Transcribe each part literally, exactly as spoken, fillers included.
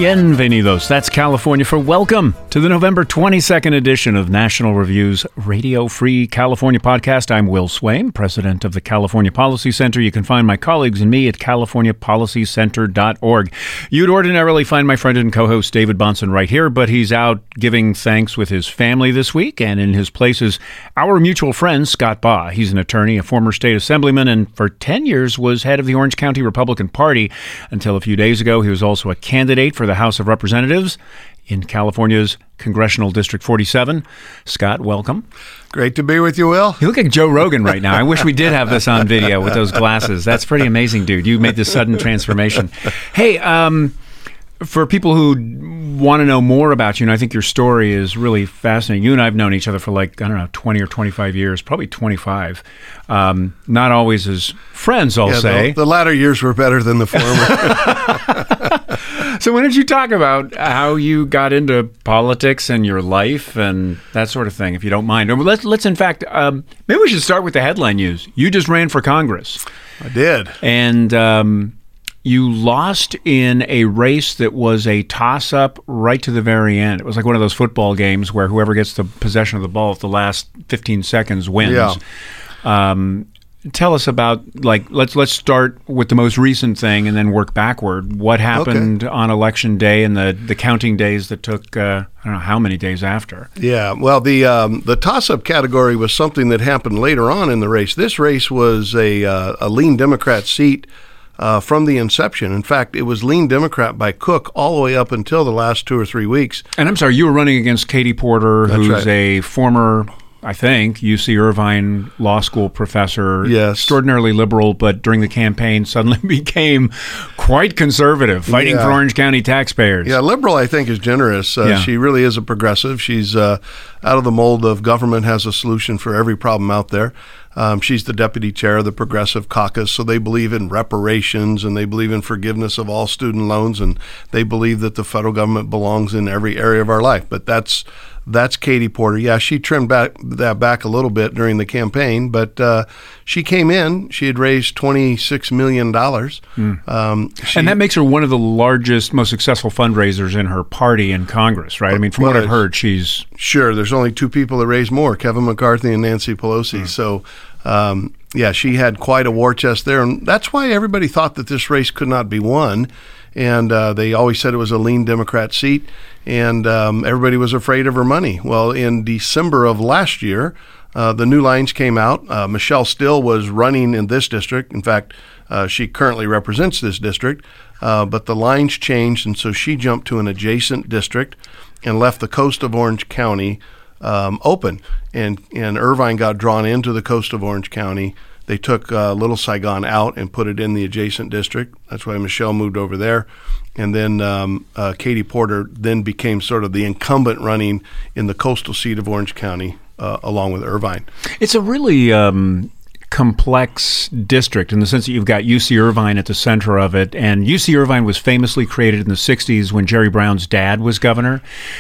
Bienvenidos. That's California for welcome to the November twenty-second edition of National Review's Radio Free California podcast. I'm Will Swaim, president of the California Policy Center. You can find my colleagues and me at california policy center dot org. You'd ordinarily find my friend and co-host David Bahnsen right here, but he's out giving thanks with his family this week, and in his place is our mutual friend, Scott Baugh. He's an attorney, a former state assemblyman, and for ten years was head of the Orange County Republican Party. Until a few days ago, he was also a candidate for the House of Representatives in California's Congressional District forty-seven. Scott, welcome. Great to be with you, Will. You look like Joe Rogan right now. I wish we did have this on video with those glasses. That's pretty amazing, dude. You made this sudden transformation. Hey, um, for people who want to know more about you, and I think your story is really fascinating. You and I have known each other for like, I don't know, twenty or twenty-five years, probably twenty-five. Um, not always as friends, I'll yeah, say. The, the latter years were better than the former. So why don't you talk about how you got into politics and your life and that sort of thing, if you don't mind? Or let's, let's in fact, um, maybe we should start with the headline news. You just ran for Congress. I did. And um, you lost in a race that was a toss-up right to the very end. It was like one of those football games where whoever gets the possession of the ball at the last fifteen seconds wins. Yeah. Um, tell us about, like, let's let's start with the most recent thing and then work backward. What happened okay. on Election Day and the, the counting days that took, uh, I don't know how many days after? Yeah, well, the um, the toss-up category was something that happened later on in the race. This race was a, uh, a lean Democrat seat uh, from the inception. In fact, it was lean Democrat by Cook all the way up until the last two or three weeks. And I'm sorry, you were running against Katie Porter, That's who's right. a former, I think, U C Irvine law school professor, yes. extraordinarily liberal, but during the campaign suddenly became quite conservative, fighting yeah. for Orange County taxpayers. Yeah, liberal, I think, is generous. Uh, yeah. She really is a progressive. She's uh, out of the mold of government has a solution for every problem out there. Um, she's the deputy chair of the Progressive Caucus, so they believe in reparations and they believe in forgiveness of all student loans, and they believe that the federal government belongs in every area of our life. But that's That's Katie Porter. Yeah, she trimmed back that back a little bit during the campaign, but uh, she came in. She had raised twenty-six million dollars. Mm. Um, she, and that makes her one of the largest, most successful fundraisers in her party in Congress, right? I mean, from well, what I've heard, she's... Sure, there's only two people that raise more, Kevin McCarthy and Nancy Pelosi. Mm. So, um, yeah, she had quite a war chest there, and that's why everybody thought that this race could not be won. And uh, they always said it was a lean Democrat seat, and um, everybody was afraid of her money. Well, in December of last year, uh, the new lines came out. Uh, Michelle Still was running in this district. In fact, uh, she currently represents this district, uh, but the lines changed, and so she jumped to an adjacent district and left the coast of Orange County um, open. And, and Irvine got drawn into the coast of Orange County. They took uh, Little Saigon out and put it in the adjacent district. That's why Michelle moved over there. And then um, uh, Katie Porter then became sort of the incumbent running in the coastal seat of Orange County uh, along with Irvine. It's a really um, complex district in the sense that you've got U C Irvine at the center of it. And U C Irvine was famously created in the sixties when Jerry Brown's dad was governor.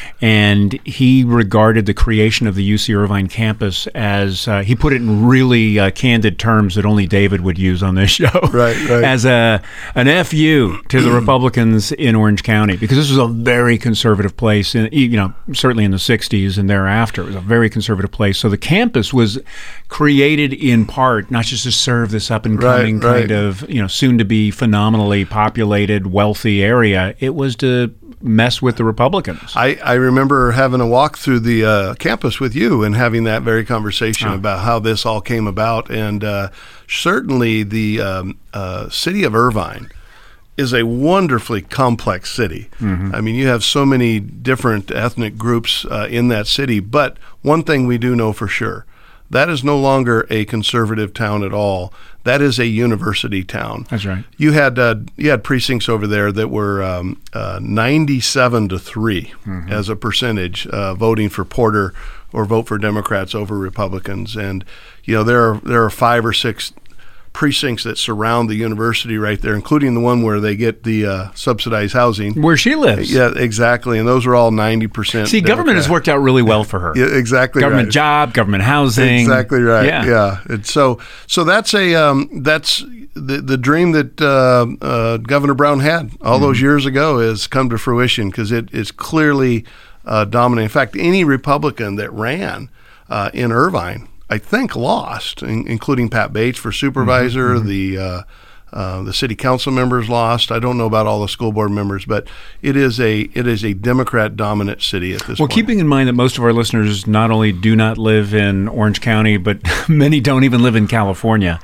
And he regarded the creation of the U C Irvine campus as, uh, he put it in really uh, candid terms that only David would use on this show, right, right. as a an F U to the Republicans in Orange County, because this was a very conservative place, in, you know, certainly in the sixties and thereafter. It was a very conservative place. So the campus was created in part not just to serve this up-and-coming right, right. kind of, you know, soon-to-be phenomenally populated, wealthy area. It was to mess with the Republicans. I, I remember having a walk through the uh, campus with you and having that very conversation oh. about how this all came about. And uh, certainly the um, uh, city of Irvine is a wonderfully complex city. Mm-hmm. I mean, you have so many different ethnic groups uh, in that city. But one thing we do know for sure, that is no longer a conservative town at all. That is a university town. That's right. You had uh, you had precincts over there that were um, uh, ninety-seven to three mm-hmm. as a percentage uh, voting for Porter or vote for Democrats over Republicans. And you know there are there are five or six precincts that surround the university right there, including the one where they get the uh, subsidized housing. Where she lives. Yeah, exactly. And those are all ninety percent See, Democrat. Government has worked out really well for her. Yeah, exactly Government right. job, government housing. Exactly right. Yeah. yeah. And so, so that's a um, that's the the dream that uh, uh, Governor Brown had all mm-hmm. those years ago has come to fruition because it is clearly uh, dominant. In fact, any Republican that ran uh, in Irvine, I think, lost, in, including Pat Bates for supervisor. Mm-hmm. The uh, uh, the city council members lost. I don't know about all the school board members, but it is a it is a Democrat dominant city at this well, point. Well, keeping in mind that most of our listeners not only do not live in Orange County, but many don't even live in California.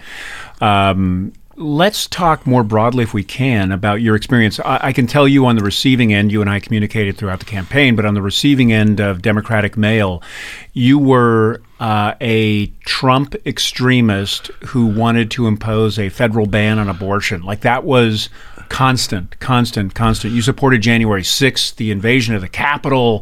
Um, let's talk more broadly, if we can, about your experience. I, I can tell you on the receiving end, you and I communicated throughout the campaign, but on the receiving end of Democratic mail, you were uh, a Trump extremist who wanted to impose a federal ban on abortion. Like that was constant, constant, constant. You supported January sixth, the invasion of the Capitol.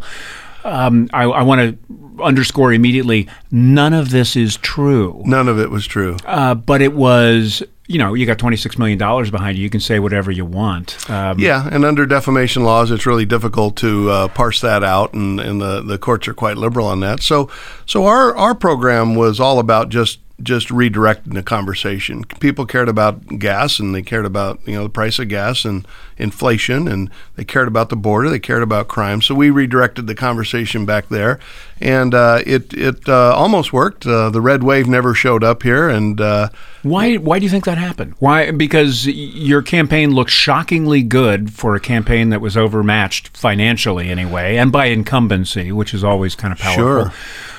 Um, I, I want to underscore immediately, none of this is true. None of it was true. Uh, but it was, you know, you got twenty-six million dollars behind you. You can say whatever you want. Um, yeah, and under defamation laws, it's really difficult to uh, parse that out, and, and the, the courts are quite liberal on that. So so our, our program was all about just just redirecting the conversation. People cared about gas, and they cared about, you know, the price of gas and inflation, and they cared about the border, they cared about crime. So we redirected the conversation back there, and uh, it it uh, almost worked. Uh, the red wave never showed up here, and uh, why why do you think that happened? Why? Because your campaign looked shockingly good for a campaign that was overmatched financially anyway, and by incumbency, which is always kind of powerful. Sure.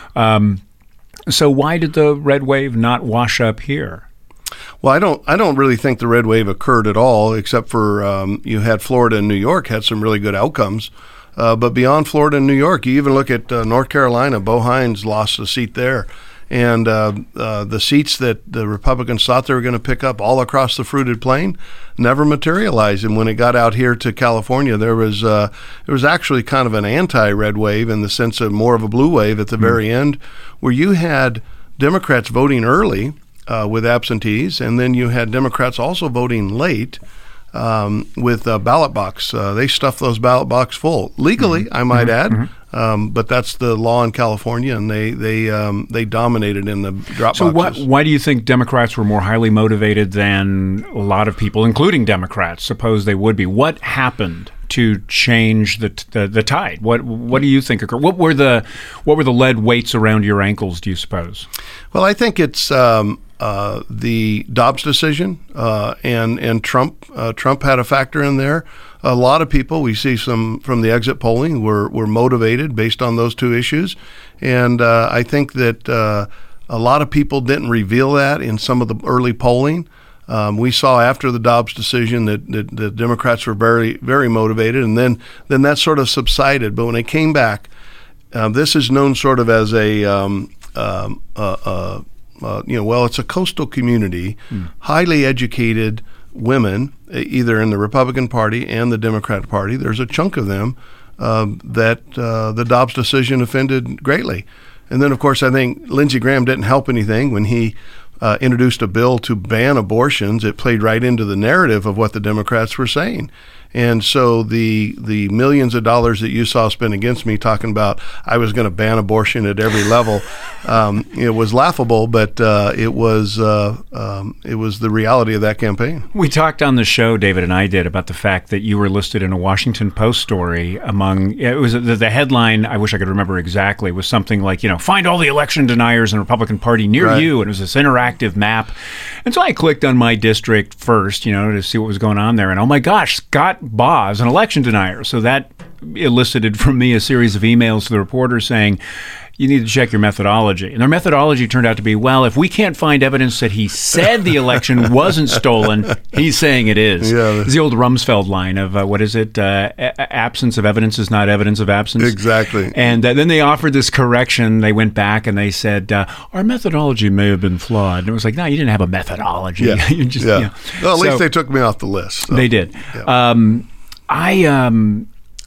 Um, So why did the red wave not wash up here? Well, I don't. I don't really think the red wave occurred at all, except for um, you had Florida and New York had some really good outcomes. Uh, but beyond Florida and New York, you even look at uh, North Carolina. Bo Hines lost a seat there, and uh, uh, the seats that the Republicans thought they were going to pick up all across the fruited plain never materialized. And when it got out here to California, there was uh, there was actually kind of an anti-red wave in the sense of more of a blue wave at the mm-hmm. very end, where you had Democrats voting early uh, with absentees, and then you had Democrats also voting late um, with uh, ballot box. Uh, they stuffed those ballot box full legally, mm-hmm. I might mm-hmm. add. Mm-hmm. Um, but that's the law in California, and they they um, they dominated in the drop so boxes. So why, why do you think Democrats were more highly motivated than a lot of people, including Democrats, suppose they would be? What happened to change the the, the tide? What what do you think occurred? What were the what were the lead weights around your ankles, do you suppose? Well, I think it's um, uh, the Dobbs decision, uh, and and Trump uh, Trump had a factor in there. A lot of people, we see some from the exit polling, were were motivated based on those two issues, and uh, I think that uh, a lot of people didn't reveal that in some of the early polling. Um, we saw after the Dobbs decision that, that the Democrats were very very motivated, and then then that sort of subsided. But when they came back, uh, this is known sort of as a um, um, uh, uh, uh, you know, well, it's a coastal community, mm. highly educated women, either in the Republican Party and the Democrat Party. There's a chunk of them uh, that uh, the Dobbs decision offended greatly. And then, of course, I think Lindsey Graham didn't help anything when he uh, introduced a bill to ban abortions. It played right into the narrative of what the Democrats were saying. And so the the millions of dollars that you saw spent against me talking about I was going to ban abortion at every level, um, it was laughable, but uh, it was uh, um, it was the reality of that campaign. We talked on the show, David and I did, about the fact that you were listed in a Washington Post story among, it was the, the headline, I wish I could remember exactly, was something like, you know, find all the election deniers in the Republican Party near right. you, and it was this interactive map. And so I clicked on my district first, you know, to see what was going on there, and oh my gosh, Scott Boz, an election denier. So that elicited from me a series of emails to the reporter saying, you need to check your methodology. And their methodology turned out to be, well, if we can't find evidence that he said the election wasn't stolen, he's saying it is. Yeah. It's the old Rumsfeld line of, uh, what is it? Uh, a- absence of evidence is not evidence of absence. Exactly. And uh, then they offered this correction. They went back and they said, uh, our methodology may have been flawed. And it was like, no, you didn't have a methodology. Yeah. you just, yeah. You know. Well, at so, least they took me off the list. So. They did. Yeah. Um, I... Um,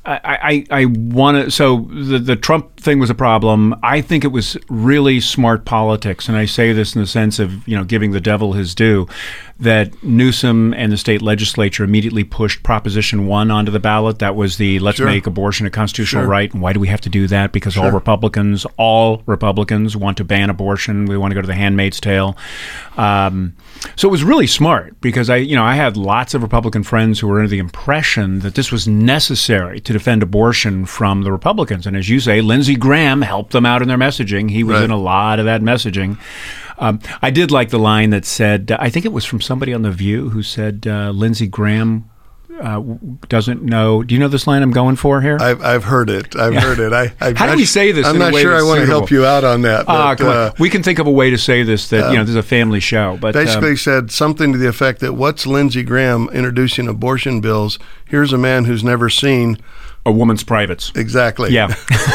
I, I, I want to. So the the Trump thing was a problem. I think it was really smart politics, and I say this in the sense of you know giving the devil his due. That Newsom and the state legislature immediately pushed Proposition One onto the ballot. That was the let's Sure. make abortion a constitutional Sure. right. And why do we have to do that? Because all Sure. Republicans, all Republicans want to ban abortion. We want to go to the Handmaid's Tale. Um, so it was really smart because I, you know, I had lots of Republican friends who were under the impression that this was necessary to defend abortion from the Republicans. And as you say, Lindsey Graham helped them out in their messaging. He was Right. in a lot of that messaging. Um, I did like the line that said, I think it was from somebody on The View who said, uh, Lindsey Graham uh, doesn't know. Do you know this line I'm going for here? I've, I've heard it. I've Yeah. heard it. I, I'm How do not we sh- say this I'm in a not way sure I that's want to suitable? help you out on that. Ah, But, come on. uh, We can think of a way to say this that, you know, this is a family show. But um, basically said something to the effect that what's Lindsey Graham introducing abortion bills? Here's a man who's never seen a woman's privates. exactly. Yeah.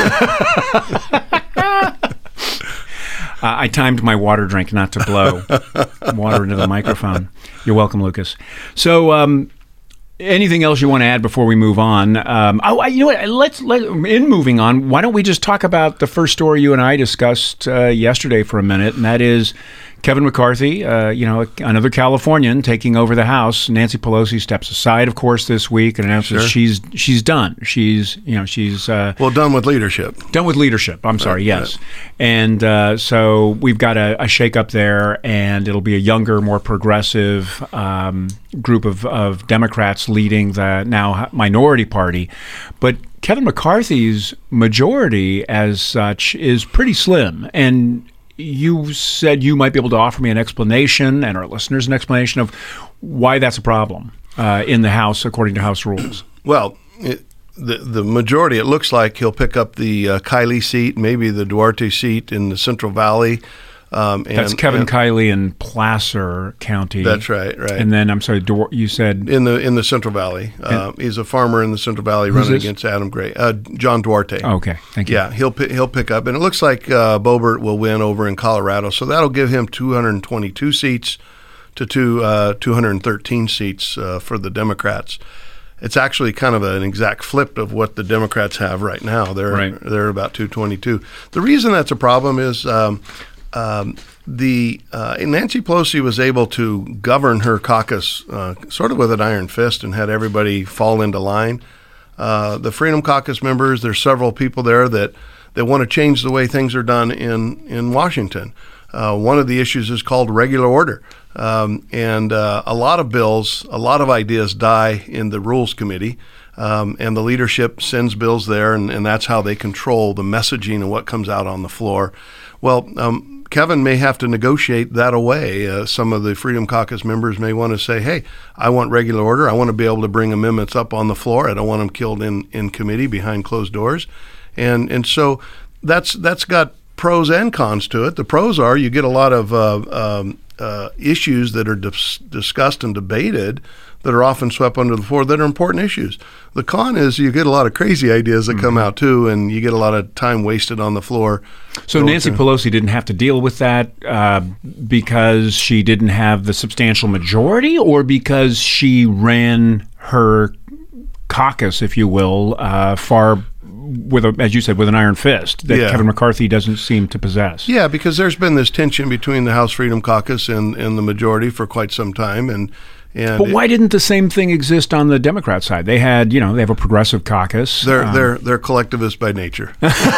Uh, I timed my water drink not to blow water into the microphone. You're welcome, Lucas. So, um, anything else you want to add before we move on? Um, oh, I- you know what? Let's let in moving on. Why don't we just talk about the first story you and I discussed uh, yesterday for a minute, and that is Kevin McCarthy. Uh, you know, another Californian taking over the House. Nancy Pelosi steps aside, of course, this week and announces Sure. she's she's done. She's you know she's. Uh, Well, done with leadership. Done with leadership. I'm sorry. Right, Yes, and uh, so we've got a, a shakeup there, and it'll be a younger, more progressive um, group of, of Democrats leading the now minority party. But Kevin McCarthy's majority, as such, is pretty slim, and you said you might be able to offer me an explanation, and our listeners an explanation of why that's a problem uh, in the House, according to House rules. Well, it, the the majority, it looks like he'll pick up the uh, Kiley seat, maybe the Duarte seat in the Central Valley. Um, and, That's Kevin and Kiley in Placer County. That's right, right. And then I'm sorry, Dor- you said in the in the Central Valley. Uh, he's a farmer in the Central Valley running this? against Adam Gray. Uh, John Duarte. oh, okay, thank you. Yeah, he'll pi- he'll pick up, and it looks like uh, Boebert will win over in Colorado, so that'll give him two hundred twenty-two seats to two uh, two hundred thirteen seats uh, for the Democrats. It's actually kind of an exact flip of what the Democrats have right now. They're Right. they're about two twenty-two. The reason that's a problem is um, um, the uh, Nancy Pelosi was able to govern her caucus uh, sort of with an iron fist and had everybody fall into line. Uh, the Freedom Caucus members, there's several people there that, that want to change the way things are done in, in Washington. Uh, one of the issues is called regular order. Um, and uh, a lot of bills, a lot of ideas die in the Rules Committee. Um, and the leadership sends bills there, and, and that's how they control the messaging and what comes out on the floor. Well, um, Kevin may have to negotiate that away. Uh, some of the Freedom Caucus members may want to say, hey, I want regular order. I want to be able to bring amendments up on the floor. I don't want them killed in, in committee behind closed doors. And and so that's that's got pros and cons to it. The pros are you get a lot of uh, um, uh, issues that are dis- discussed and debated that are often swept under the floor that are important issues. The con is you get a lot of crazy ideas that mm-hmm. come out too, and you get a lot of time wasted on the floor. So Nancy Pelosi didn't have to deal with that uh, because she didn't have the substantial majority, or because she ran her caucus, if you will, uh, far with, a, as you said, with an iron fist that yeah. Kevin McCarthy doesn't seem to possess. Yeah, because there's been this tension between the House Freedom Caucus and, and the majority for quite some time, and And but why it, didn't the same thing exist on the Democrat side? They had, you know, they have a progressive caucus. They're um, they're they're collectivist by nature.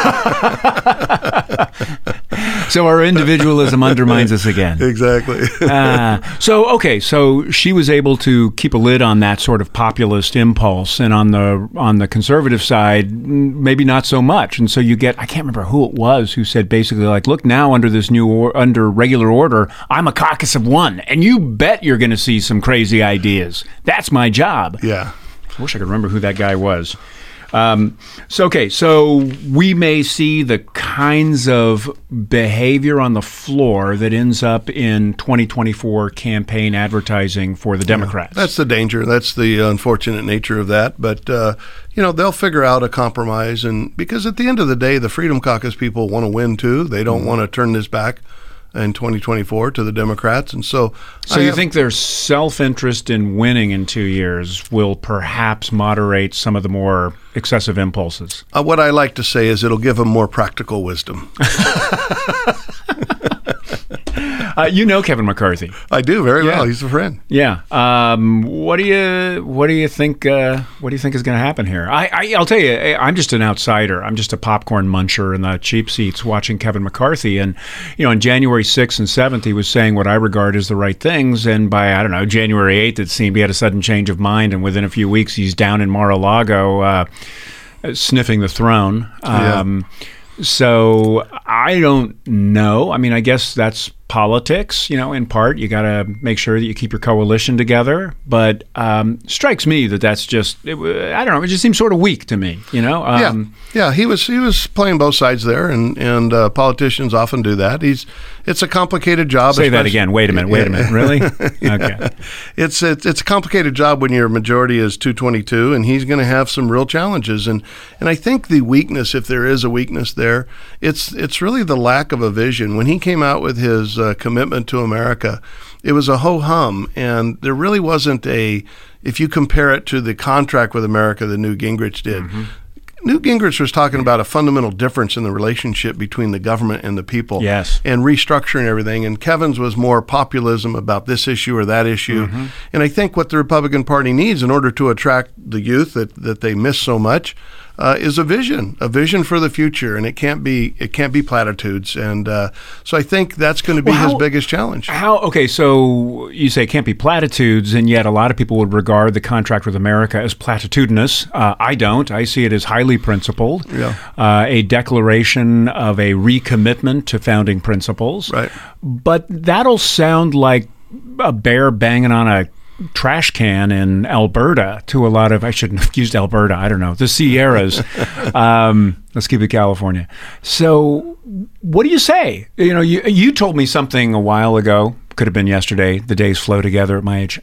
So our individualism undermines us again. Exactly. uh, so okay, so she was able to keep a lid on that sort of populist impulse, and on the on the conservative side, maybe not so much. And so you get, I can't remember who it was who said basically like, look, now under this new or, under regular order, I'm a caucus of one, and you bet you're going to see some crazy ideas. That's my job. Yeah. I wish I could remember who that guy was. Um, so, okay, so we may see the kinds of behavior on the floor that ends up in twenty twenty-four campaign advertising for the Democrats. Yeah, that's the danger. That's the unfortunate nature of that. But, uh, you know, they'll figure out a compromise. And because at the end of the day, the Freedom Caucus people want to win, too. They don't mm-hmm. want to turn this back in twenty twenty-four to the Democrats. And so So I you have, think their self-interest in winning in two years will perhaps moderate some of the more excessive impulses? uh, what I like to say is it'll give them more practical wisdom. Uh, you know Kevin McCarthy. I do very Yeah. well. He's a friend. Yeah. Um, what do you What do you think? Uh, what do you think is going to happen here? I, I I'll tell you. I'm just an outsider. I'm just a popcorn muncher in the cheap seats watching Kevin McCarthy. And you know, on January sixth and seventh, he was saying what I regard as the right things. And by I don't know January eighth, it seemed he had a sudden change of mind. And within a few weeks, he's down in Mar-a-Lago, uh, sniffing the throne. Um, Yeah. So I don't know. I mean, I guess that's politics, you know, in part. You got to make sure that you keep your coalition together. But um, strikes me that that's just, it, I don't know, it just seems sort of weak to me, you know? Um, yeah, yeah. He was he was playing both sides there, and and uh, politicians often do that. He's it's a complicated job. Say that especially- again. Wait a minute. Wait a minute. Really? Okay. It's it's it's a complicated job when your majority is two twenty-two, and he's going to have some real challenges. And and I think the weakness, if there is a weakness there, it's it's really the lack of a vision. When he came out with his uh, commitment to America, it was a ho hum, and there really wasn't a. If you compare it to the contract with America that Newt Gingrich did. Mm-hmm. Newt Gingrich was talking about a fundamental difference in the relationship between the government and the people, Yes. and restructuring everything. And Kevin's was more populism about this issue or that issue. Mm-hmm. And I think what the Republican Party needs in order to attract the youth that, that they miss so much uh, is a vision, a vision for the future. And it can't be it can't be platitudes. And uh, so I think that's going to be Well, how- his biggest challenge. How, okay, so you say it can't be platitudes, and yet a lot of people would regard the contract with America as platitudinous. Uh, I don't. I see it as highly principled, Yeah. uh, a declaration of a recommitment to founding principles. Right. But that'll sound like a bear banging on a trash can in Alberta to a lot of, I shouldn't have used Alberta, I don't know, the Sierras. um, let's keep it California. So what do you say? You know, you, you told me something a while ago, could have been yesterday, the days flow together at my age,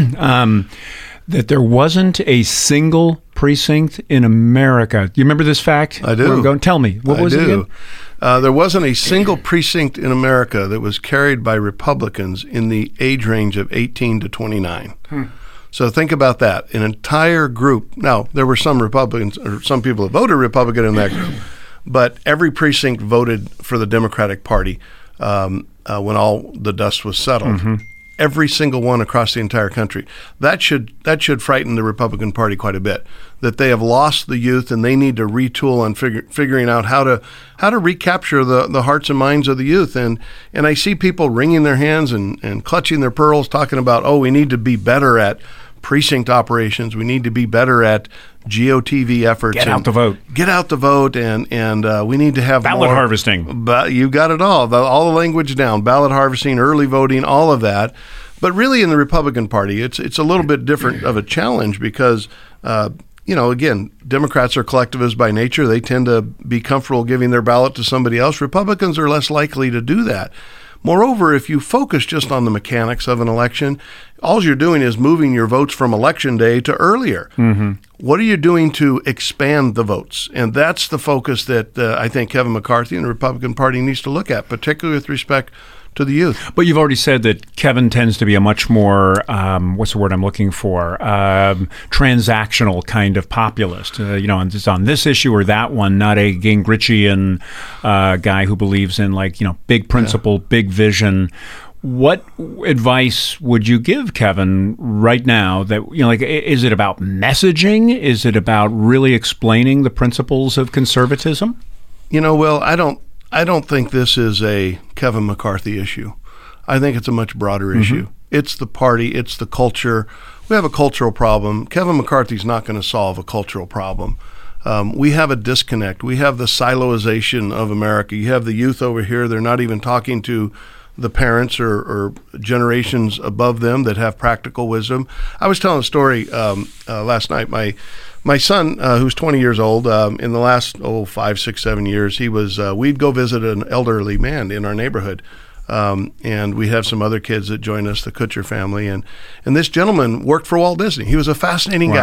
um, that there wasn't a single precinct in America. Do you remember this fact? I do. Where I'm going? Tell me. What I was do. it again? Uh, there wasn't a single precinct in America that was carried by Republicans in the age range of eighteen to twenty-nine. Hmm. So think about that. An entire group. Now, there were some Republicans, or some people that voted Republican in that group, but every precinct voted for the Democratic Party um, uh, when all the dust was settled. Mm-hmm. Every single one across the entire country. That should that should frighten the Republican Party quite a bit. That they have lost the youth, and they need to retool on figure, figuring out how to how to recapture the, the hearts and minds of the youth. And and I see people wringing their hands and, and clutching their pearls, talking about, oh, we need to be better at precinct operations. We need to be better at G O T V efforts. Get out the vote. Get out the vote, and and uh, we need to have Ballot more, harvesting. But you got it all. The, all the language down. Ballot harvesting, early voting, all of that. But really, in the Republican Party, it's it's a little bit different of a challenge because, uh, you know, again, Democrats are collectivists by nature. They tend to be comfortable giving their ballot to somebody else. Republicans are less likely to do that. Moreover, if you focus just on the mechanics of an election, all you're doing is moving your votes from election day to earlier. Mm-hmm. What are you doing to expand the votes? And that's the focus that uh, I think Kevin McCarthy and the Republican Party needs to look at, particularly with respect to the youth. But you've already said that Kevin tends to be a much more, um, what's the word I'm looking for, um, transactional kind of populist. Uh, you know, on this, on this issue or that one, not a Gingrichian uh, guy who believes in, like, you know, big principle, yeah. big vision. What advice would you give Kevin right now that, you know, like, is it about messaging? Is it about really explaining the principles of conservatism? You know, Will, I don't, I don't think this is a Kevin McCarthy issue. I think it's a much broader mm-hmm. issue. It's the party. It's the culture. We have a cultural problem. Kevin McCarthy's not going to solve a cultural problem. Um, we have a disconnect. We have the siloization of America. You have the youth over here. They're not even talking to the parents or, or generations above them that have practical wisdom. I was telling a story um, uh, last night. My My son, uh, who's twenty years old, um, in the last, oh, five, six, seven years, he was, uh, we'd go visit an elderly man in our neighborhood. Um, and we have some other kids that join us, the Kutcher family. And, and this gentleman worked for Walt Disney. He was a fascinating wow. guy.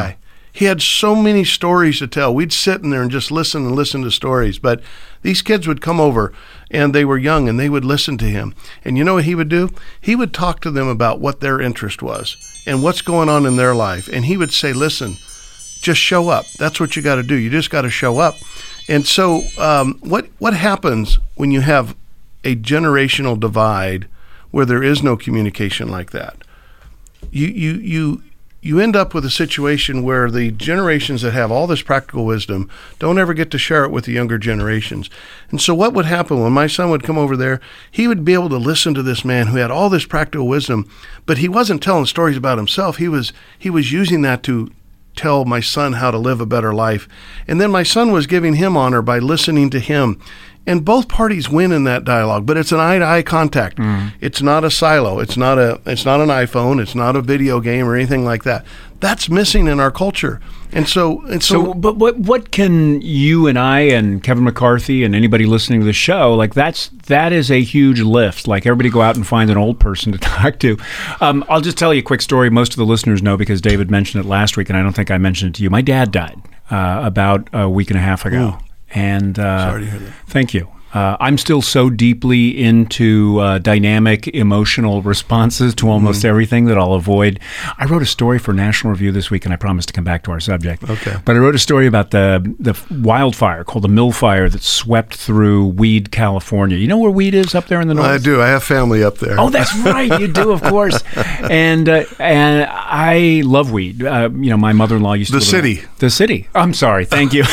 He had so many stories to tell. We'd sit in there and just listen and listen to stories. But these kids would come over, and they were young, and they would listen to him. And you know what he would do? He would talk to them about what their interest was and what's going on in their life. And he would say, listen, just show up. That's what you got to do. You just got to show up. And so um, what what happens when you have a generational divide where there is no communication like that? You you you you end up with a situation where the generations that have all this practical wisdom don't ever get to share it with the younger generations. And so what would happen when my son would come over there, he would be able to listen to this man who had all this practical wisdom, but he wasn't telling stories about himself. He was he was using that to tell my son how to live a better life. And then my son was giving him honor by listening to him. And both parties win in that dialogue, but it's an eye-to-eye contact. Mm. It's not a silo. It's not a. It's not an iPhone. It's not a video game or anything like that. That's missing in our culture. And so, and so, so but what what can you and I and Kevin McCarthy and anybody listening to the show, like that's that is a huge lift. Like everybody go out and find an old person to talk to. Um, I'll just tell you a quick story. Most of the listeners know because David mentioned it last week, and I don't think I mentioned it to you. My dad died uh, about a week and a half ago. Ooh. And uh, sorry to hear that. Thank you. Uh, I'm still so deeply into uh, dynamic emotional responses to almost mm-hmm. everything that I'll avoid. I wrote a story for National Review this week, and I promised to come back to our subject. Okay. But I wrote a story about the the wildfire called the Mill Fire that swept through Weed, California. You know where Weed is up there in the north? I do. I have family up there. Oh, that's right. You do, of course. And uh, and I love Weed. Uh, you know, my mother-in-law used to the live city. There. The city. I'm sorry. Thank you.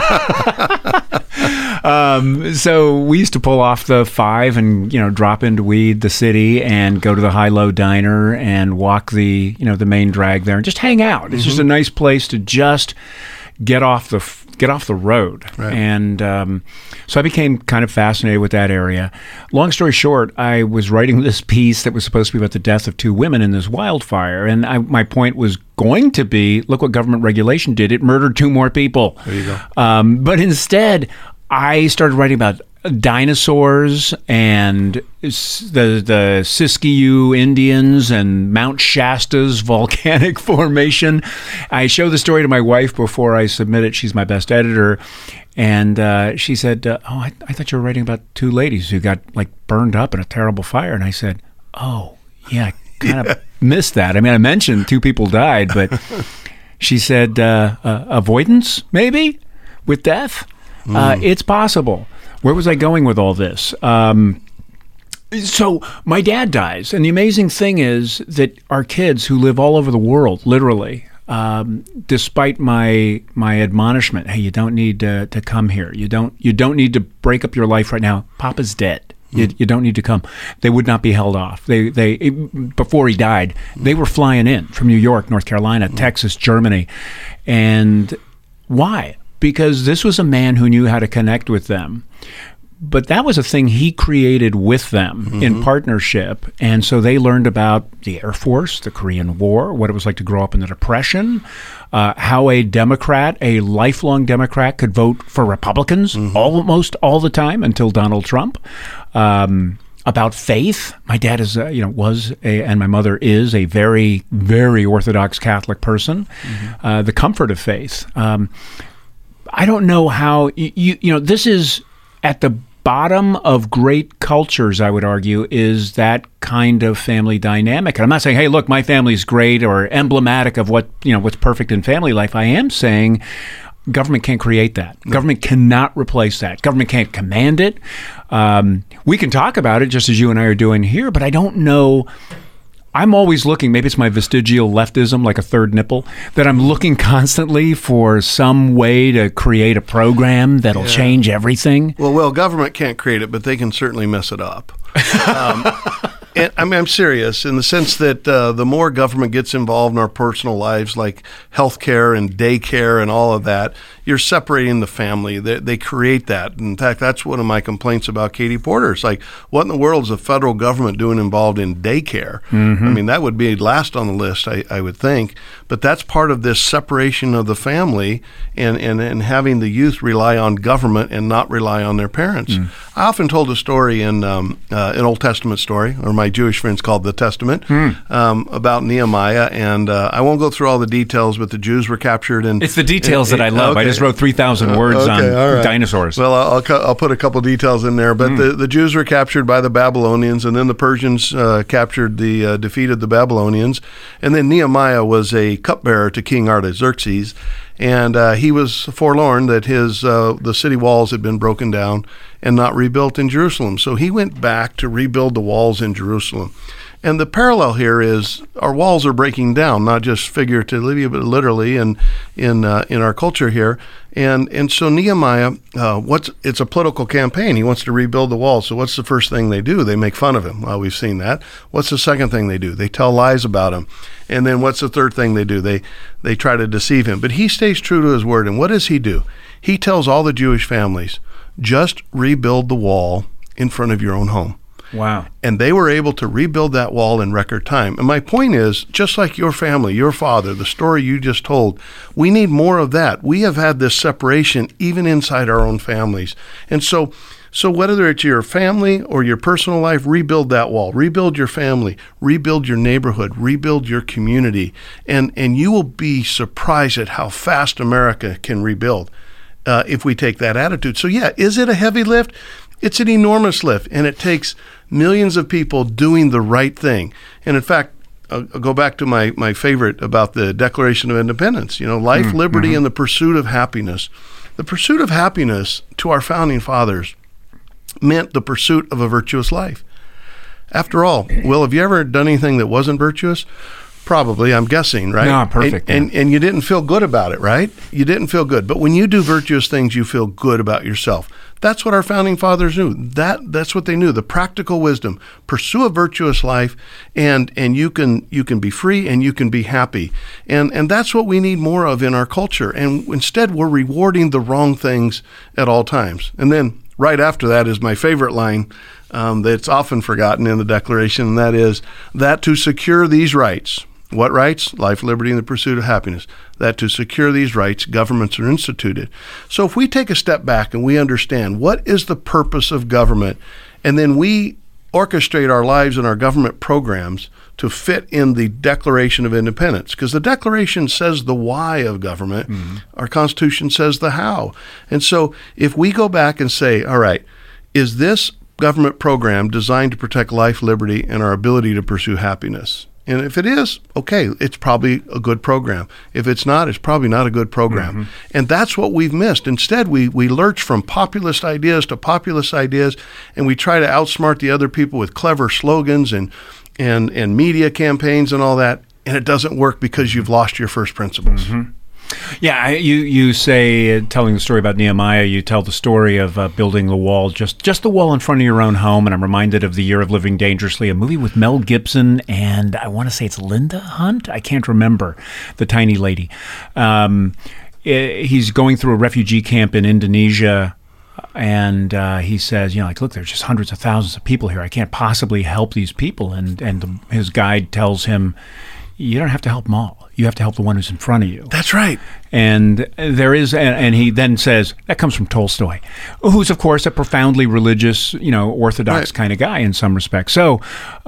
Um, so we used to pull off the five and, you know, drop into Weed, the city, and go to the High-Low Diner and walk the, you know, the main drag there and just hang out. It's mm-hmm. just a nice place to just get off the get off the road. Right. And um, so I became kind of fascinated with that area. Long story short, I was writing this piece that was supposed to be about the death of two women in this wildfire. And I, my point was going to be, look what government regulation did. It murdered two more people. There you go. Um, but instead, I started writing about dinosaurs and the the Siskiyou Indians and Mount Shasta's volcanic formation. I show the story to my wife before I submit it. She's my best editor. And uh, she said, uh, oh, I, I thought you were writing about two ladies who got like burned up in a terrible fire. And I said, oh, yeah, I kind of missed that. I mean, I mentioned two people died, but she said uh, uh, avoidance, maybe, with death. Mm. Uh, it's possible. Where was I going with all this? Um, so my dad dies, and the amazing thing is that our kids who live all over the world, literally, um, despite my my admonishment, hey, you don't need to, to come here. You don't you don't need to break up your life right now. Papa's dead. Mm. You, you don't need to come. They would not be held off. They they before he died, they were flying in from New York, North Carolina, mm. Texas, Germany, and why? Because this was a man who knew how to connect with them. But that was a thing he created with them mm-hmm. in partnership. And so they learned about the Air Force, the Korean War, what it was like to grow up in the Depression, uh, how a Democrat, a lifelong Democrat, could vote for Republicans mm-hmm. almost all the time until Donald Trump. Um, about faith. My dad is, uh, you know, was a, and my mother is a very, very Orthodox Catholic person. Mm-hmm. Uh, the comfort of faith. Um, I don't know how, you, you you know, this is at the bottom of great cultures, I would argue, is that kind of family dynamic. And I'm not saying, hey, look, my family's great or emblematic of what, you know, what's perfect in family life. I am saying government can't create that. No. Government cannot replace that. Government can't command it. Um, we can talk about it just as you and I are doing here, but I don't know. I'm always looking, maybe it's my vestigial leftism, like a third nipple, that I'm looking constantly for some way to create a program that'll yeah. change everything. Well, well, government can't create it, but they can certainly mess it up. um, and, I mean, I'm serious in the sense that uh, the more government gets involved in our personal lives, like healthcare and daycare and all of that, you're separating the family. They, they create that. In fact, that's one of my complaints about Katie Porter. It's like, what in the world is the federal government doing involved in daycare? Mm-hmm. I mean, that would be last on the list, I, I would think. But that's part of this separation of the family and, and, and having the youth rely on government and not rely on their parents. Mm. I often told a story in um, uh, an Old Testament story, or my Jewish friends called the Testament, mm. um, about Nehemiah. And uh, I won't go through all the details, but the Jews were captured. And it's the details and, that I love. Okay. I just wrote three thousand words uh, okay, on right. dinosaurs. Well, I'll, I'll put a couple details in there. But mm. the, the Jews were captured by the Babylonians, and then the Persians uh, captured the uh, defeated the Babylonians. And then Nehemiah was a cupbearer to King Artaxerxes. And uh, he was forlorn that his uh, the city walls had been broken down and not rebuilt in Jerusalem. So he went back to rebuild the walls in Jerusalem. And the parallel here is our walls are breaking down, not just figuratively, but literally in in uh, in our culture here. And and so Nehemiah, uh, what's it's a political campaign. He wants to rebuild the walls. So what's the first thing they do? They make fun of him. Well, we've seen that. What's the second thing they do? They tell lies about him. And then what's the third thing they do? They they try to deceive him. But he stays true to his word. And what does he do? He tells all the Jewish families, just rebuild the wall in front of your own home. Wow. And they were able to rebuild that wall in record time. And my point is, just like your family, your father, the story you just told, we need more of that. We have had this separation even inside our own families. And so so whether it's your family or your personal life, rebuild that wall, rebuild your family, rebuild your neighborhood, rebuild your community. And, and you will be surprised at how fast America can rebuild uh, if we take that attitude. So yeah, is it a heavy lift? It's an enormous lift, and it takes millions of people doing the right thing. And in fact, I'll go back to my, my favorite about the Declaration of Independence, you know, life, mm-hmm. liberty, and the pursuit of happiness. The pursuit of happiness to our founding fathers meant the pursuit of a virtuous life. After all, Will, have you ever done anything that wasn't virtuous? Probably, I'm guessing, right? No, perfect. And, and and you didn't feel good about it, right? You didn't feel good. But when you do virtuous things, you feel good about yourself. That's what our founding fathers knew. That that's what they knew. The practical wisdom: pursue a virtuous life, and and you can you can be free and you can be happy. And and that's what we need more of in our culture. And instead, we're rewarding the wrong things at all times. And then right after that is my favorite line um, that's often forgotten in the Declaration, and that is that to secure these rights. What rights? Life, liberty, and the pursuit of happiness. That to secure these rights, governments are instituted. So if we take a step back and we understand what is the purpose of government, and then we orchestrate our lives and our government programs to fit in the Declaration of Independence, because the Declaration says the why of government, mm-hmm. our Constitution says the how. And so if we go back and say, all right, is this government program designed to protect life, liberty, and our ability to pursue happiness? And if it is, okay, it's probably a good program. If it's not, it's probably not a good program. Mm-hmm. And that's what we've missed. Instead, we we lurch from populist ideas to populist ideas, and we try to outsmart the other people with clever slogans and and, and media campaigns and all that, and it doesn't work because you've lost your first principles. Mm-hmm. Yeah, I, you you say, uh, telling the story about Nehemiah, you tell the story of uh, building the wall, just just the wall in front of your own home, and I'm reminded of The Year of Living Dangerously, a movie with Mel Gibson, and I want to say it's Linda Hunt? I can't remember, the tiny lady. Um, he's going through a refugee camp in Indonesia, and uh, he says, you know, like, look, there's just hundreds of thousands of people here. I can't possibly help these people. And, and the, his guide tells him, you don't have to help them all. You have to help the one who's in front of you. That's right. And there is, and, and he then says, that comes from Tolstoy, who's, of course, a profoundly religious, you know, orthodox right. kind of guy in some respects. So,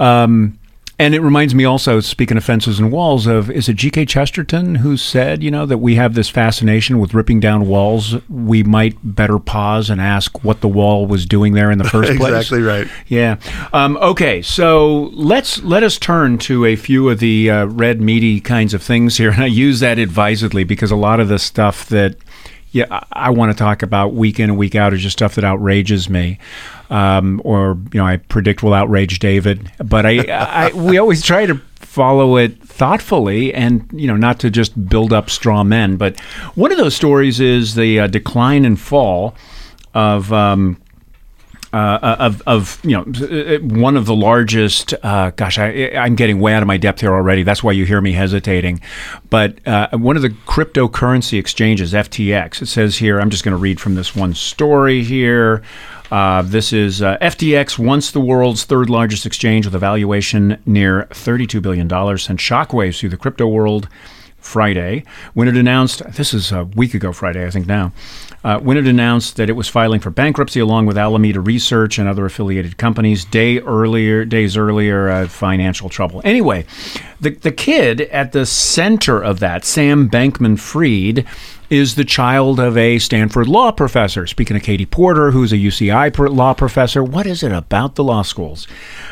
um, and it reminds me also, speaking of fences and walls, of, is it G K Chesterton who said, you know, that we have this fascination with ripping down walls? We might better pause and ask what the wall was doing there in the first place. Exactly right. Yeah. Um, okay, so let's let us turn to a few of the uh, red, meaty kinds of things here. And I use that advisedly because a lot of the stuff that yeah, I, I want to talk about week in and week out is just stuff that outrages me. Um, or, you know, I predict will outrage David. But I, I we always try to follow it thoughtfully and, you know, not to just build up straw men. But one of those stories is the uh, decline and fall of um, Uh, of, of, you know, one of the largest, uh, gosh, I, I'm getting way out of my depth here already. That's why you hear me hesitating. But uh, one of the cryptocurrency exchanges, F T X, it says here, I'm just going to read from this one story here. Uh, this is uh, F T X, once the world's third largest exchange with a valuation near thirty-two billion dollars, sent shockwaves through the crypto world Friday when it announced, this is a week ago Friday, I think now, uh, when it announced that it was filing for bankruptcy along with Alameda Research and other affiliated companies. Day earlier, days earlier, uh, financial trouble. Anyway, the the kid at the center of that, Sam Bankman-Fried, is the child of a Stanford law professor. Speaking of Katie Porter, who's a U C I law professor, what is it about the law schools?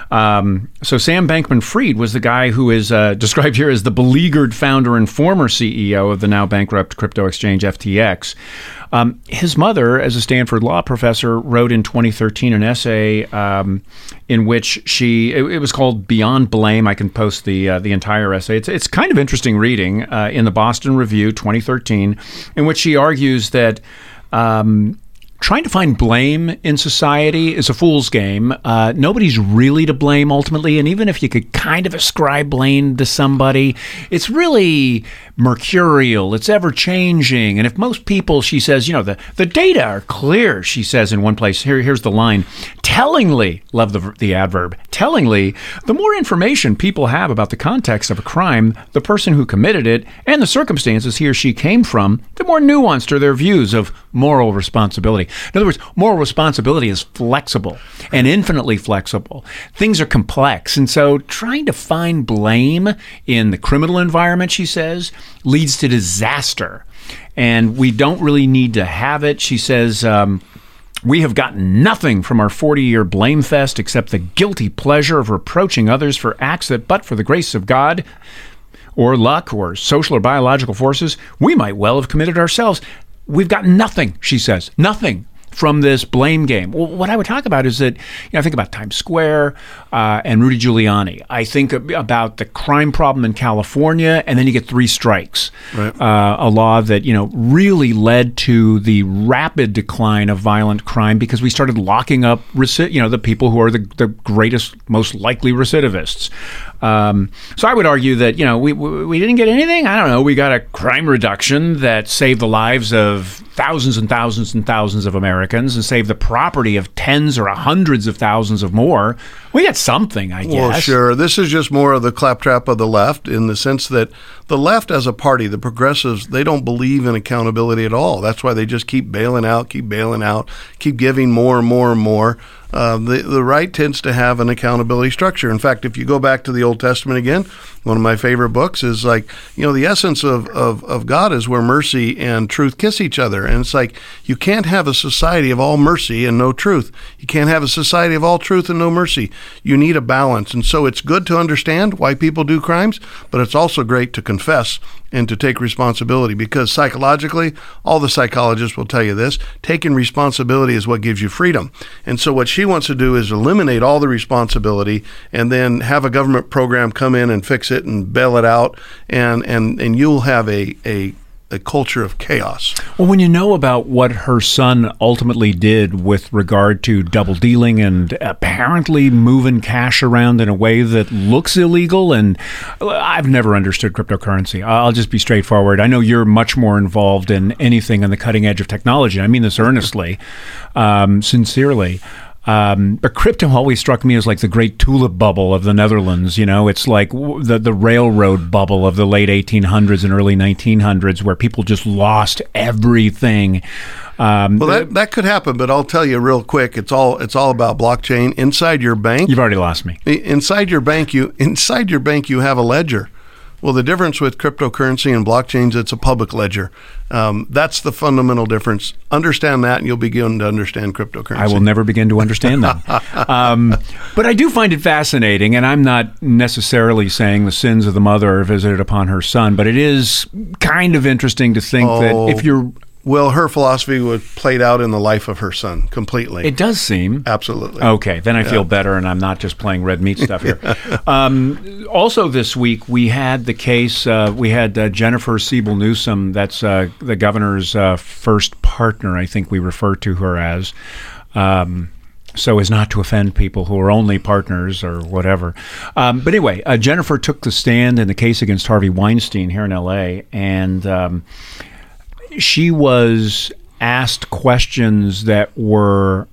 Um, so Sam Bankman-Fried was the guy who is uh, described here as the beleaguered founder and former C E O of the now bankrupt crypto exchange F T X. Um, his mother, as a Stanford law professor, wrote in twenty thirteen an essay um, in which she, it, it was called Beyond Blame. I can post the uh, the entire essay. It's, it's kind of interesting reading uh, in the Boston Review, twenty thirteen, in which she argues that um, trying to find blame in society is a fool's game. Uh, nobody's really to blame ultimately. And even if you could kind of ascribe blame to somebody, it's really mercurial. It's ever changing. And if most people, she says, you know, the, the data are clear, she says in one place. Here, here's the line. Tellingly, love the, the adverb, tellingly, the more information people have about the context of a crime, the person who committed it, and the circumstances he or she came from, the more nuanced are their views of moral responsibility. In other words, moral responsibility is flexible and infinitely flexible. Things are complex. And so trying to find blame in the criminal environment, she says, leads to disaster. And we don't really need to have it. She says, um, we have gotten nothing from our forty-year blame fest except the guilty pleasure of reproaching others for acts that, but for the grace of God or luck or social or biological forces, we might well have committed ourselves. We've got nothing, she says, nothing from this blame game. Well, what I would talk about is that, you know, I think about Times Square uh, and Rudy Giuliani. I think about the crime problem in California, and then you get three strikes, right. uh, a law that, you know, really led to the rapid decline of violent crime because we started locking up, reci- you know, the people who are the, the greatest, most likely recidivists. Um, so I would argue that, you know, we we didn't get anything. I don't know. We got a crime reduction that saved the lives of thousands and thousands and thousands of Americans and saved the property of tens or hundreds of thousands of more. We got something, I guess. Well, sure. This is just more of the claptrap of the left in the sense that the left as a party, the progressives, they don't believe in accountability at all. That's why they just keep bailing out, keep bailing out, keep giving more and more and more. Uh, the, the right tends to have an accountability structure. In fact, if you go back to the Old Testament again, one of my favorite books is like, you know, the essence of, of, of God is where mercy and truth kiss each other. And it's like, you can't have a society of all mercy and no truth. You can't have a society of all truth and no mercy. You need a balance. And so it's good to understand why people do crimes, but it's also great to confess and to take responsibility, because psychologically, all the psychologists will tell you this, taking responsibility is what gives you freedom. And so what she wants to do is eliminate all the responsibility and then have a government program come in and fix it and bail it out, and, and, and you'll have a, a a culture of chaos. Well, when you know about what her son ultimately did with regard to double dealing and apparently moving cash around in a way that looks illegal, and I've never understood cryptocurrency. I'll just be straightforward. I know you're much more involved in anything on the cutting edge of technology. I mean this earnestly, um, sincerely. Um, but crypto always struck me as like the great tulip bubble of the Netherlands. You know, it's like the the railroad bubble of the late eighteen hundreds and early nineteen hundreds, where people just lost everything. Um, well, that that could happen, but I'll tell you real quick. It's all it's all about blockchain. Inside your bank, you've already lost me. Inside your bank, you inside your bank, you have a ledger. Well, the difference with cryptocurrency and blockchains, it's a public ledger. Um, that's the fundamental difference. Understand that, and you'll begin to understand cryptocurrency. I will never begin to understand that. um, but I do find it fascinating, and I'm not necessarily saying the sins of the mother are visited upon her son, but it is kind of interesting to think oh. that if you're... Well, her philosophy was played out in the life of her son completely. It does seem. Absolutely. Okay, then I yeah. feel better, and I'm not just playing red meat stuff here. um, also this week, we had the case, uh, we had uh, Jennifer Siebel Newsom, that's uh, the governor's uh, first partner, I think we refer to her as. Um, so as not to offend people who are only partners or whatever. Um, but anyway, uh, Jennifer took the stand in the case against Harvey Weinstein here in L A, and um, she was asked questions that were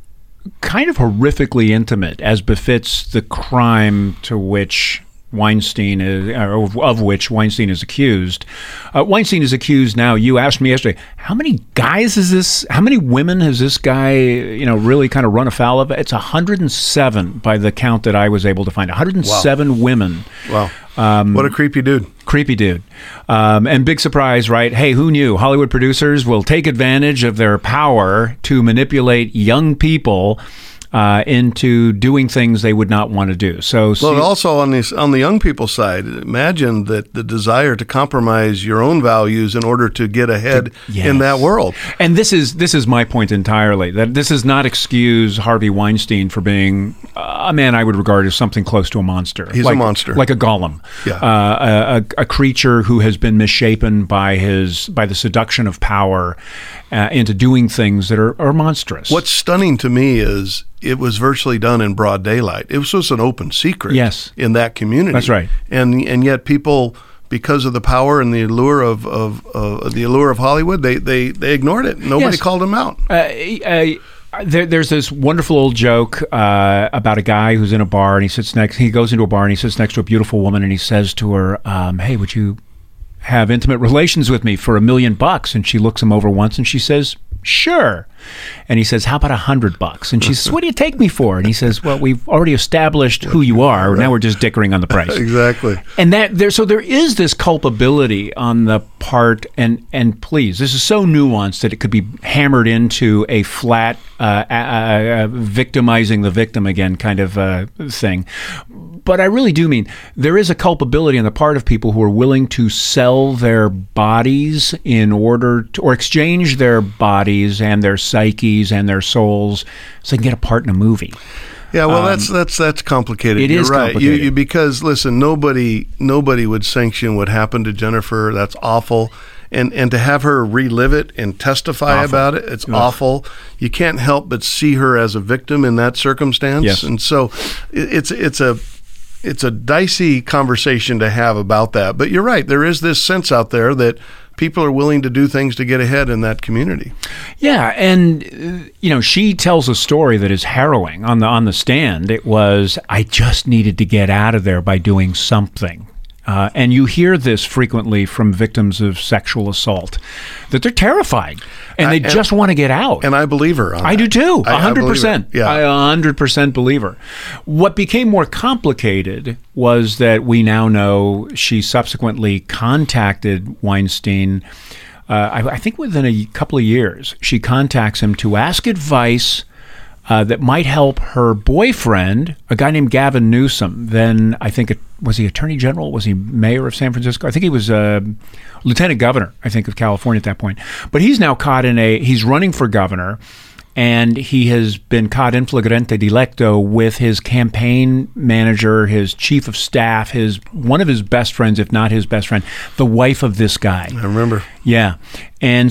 kind of horrifically intimate, as befits the crime to which Weinstein is, or of which Weinstein is accused. Uh, Weinstein is accused now. You asked me yesterday, how many guys is this? How many women has this guy, you know, really kind of run afoul of? It's one hundred seven by the count that I was able to find. one hundred seven wow. women. Wow. Um, what a creepy dude. Creepy dude. Um, and big surprise, right? Hey, who knew? Hollywood producers will take advantage of their power to manipulate young people Uh, into doing things they would not want to do. So, well, also on this on the young people's side, imagine that the desire to compromise your own values in order to get ahead yes. in that world. And this is this is my point entirely. That this does not excuse Harvey Weinstein for being a man I would regard as something close to a monster. He's like, a monster, like a golem, yeah, uh, a, a creature who has been misshapen by his by the seduction of power uh, into doing things that are, are monstrous. What's stunning to me is it was virtually done in broad daylight. It was just an open secret yes. in that community. That's right. And and yet people, because of the power and the allure of, of uh, the allure of Hollywood, they, they, they ignored it. Nobody yes. called them out. Uh, uh, there, there's this wonderful old joke uh, about a guy who's in a bar and he sits next. He goes into a bar and he sits next to a beautiful woman and he says to her, um, "Hey, would you have intimate relations with me for a million bucks?" And she looks him over once and she says, "Sure." And he says, "How about a hundred bucks?" And she says, "What do you take me for?" And he says, "Well, we've already established who you are. Right. Now we're just dickering on the price." Exactly. And that there, so there is this culpability on the part, and and please, this is so nuanced that it could be hammered into a flat, uh, uh, uh, victimizing the victim again kind of uh, thing. But I really do mean there is a culpability on the part of people who are willing to sell their bodies in order to, or exchange their bodies and their psyches and their souls so they can get a part in a movie. Yeah, well, um, that's that's that's complicated. It You're is right. complicated. You, you, because listen, nobody nobody would sanction what happened to Jennifer. That's awful. And and to have her relive it and testify awful. about it, it's Ugh. awful. You can't help but see her as a victim in that circumstance. Yes. And so it, it's it's a it's a dicey conversation to have about that. But you're right. There is this sense out there that people are willing to do things to get ahead in that community. Yeah, and uh, you know, she tells a story that is harrowing on the on the stand. It was, "I just needed to get out of there by doing something." Uh, and you hear this frequently from victims of sexual assault, that they're terrified and they I, and, just want to get out. And I believe her on I that. do too, I, one hundred percent. I yeah. I one hundred percent believe her. What became more complicated was that we now know she subsequently contacted Weinstein, uh, I, I think within a couple of years. She contacts him to ask advice Uh, that might help her boyfriend, a guy named Gavin Newsom. Then I think, it, was he Attorney General? Was he Mayor of San Francisco? I think he was uh, Lieutenant Governor, I think, of California at that point. But he's now caught in a, he's running for governor, and he has been caught in flagrante delicto with his campaign manager, his chief of staff, his one of his best friends, if not his best friend, the wife of this guy. I remember. Yeah. And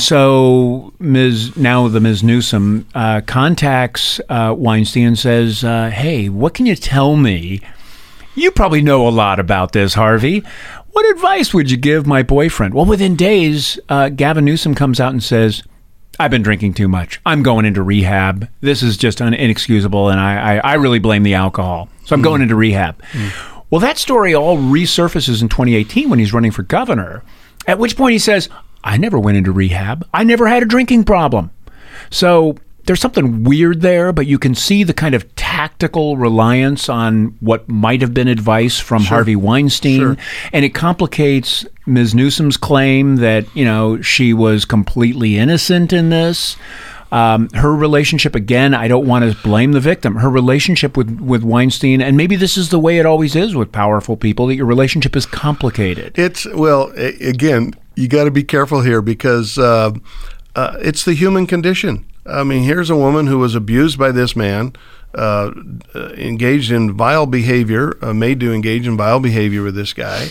so Miz now the Miz Newsom uh, contacts uh, Weinstein and says, uh, "Hey, what can you tell me? You probably know a lot about this, Harvey. What advice would you give my boyfriend?" Well, within days, uh, Gavin Newsom comes out and says, "I've been drinking too much. I'm going into rehab. This is just un- inexcusable, and I, I, I really blame the alcohol. So I'm mm. going into rehab." Mm. Well, that story all resurfaces in twenty eighteen when he's running for governor, at which point he says, "I never went into rehab. I never had a drinking problem." So there's something weird there, but you can see the kind of tactical reliance on what might have been advice from sure. Harvey Weinstein. Sure. And it complicates Miz Newsom's claim that, you know, she was completely innocent in this. Um, her relationship, again, I don't want to blame the victim. Her relationship with, with Weinstein, and maybe this is the way it always is with powerful people, that your relationship is complicated. It's, well, again, you got to be careful here because uh, uh, it's the human condition. I mean, here's a woman who was abused by this man, uh, engaged in vile behavior, uh, made to engage in vile behavior with this guy,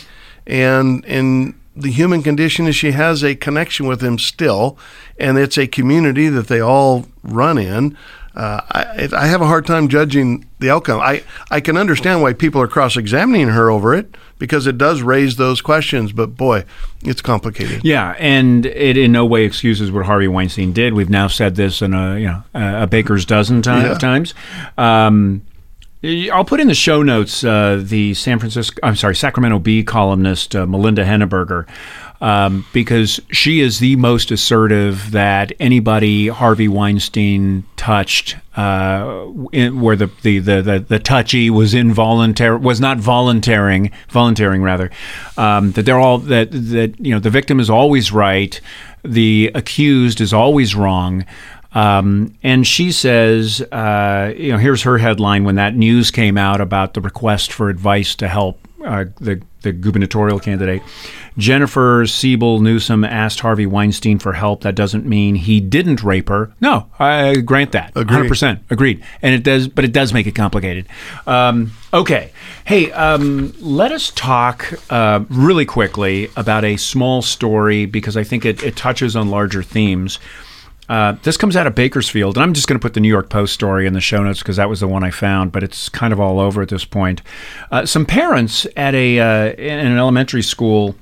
and and the human condition is she has a connection with him still, and it's a community that they all run in. uh, I, I have a hard time judging the outcome. I, I can understand why people are cross-examining her over it, because it does raise those questions. But boy, it's complicated. Yeah, and it in no way excuses what Harvey Weinstein did. We've now said this in a you know a baker's dozen time, yeah. times. Um, I'll put in the show notes uh, the San Francisco, I'm sorry, Sacramento Bee columnist uh, Melinda Henneberger, um, because she is the most assertive that anybody Harvey Weinstein touched, uh, in, where the, the, the, the, the touchy was involuntary, was not volunteering, volunteering rather. Um, that they're all that that you know the victim is always right, the accused is always wrong. Um, and she says, uh, you know, here's her headline when that news came out about the request for advice to help uh, the, the gubernatorial candidate. Jennifer Siebel Newsom asked Harvey Weinstein for help. That doesn't mean he didn't rape her. No, I grant that. Agreed. one hundred percent. Agreed. And it does, but it does make it complicated. Um, okay. Hey, um, let us talk uh, really quickly about a small story, because I think it, it touches on larger themes. Uh, this comes out of Bakersfield, and I'm just going to put the New York Post story in the show notes because that was the one I found, but it's kind of all over at this point. Uh, some parents at a uh, in an elementary school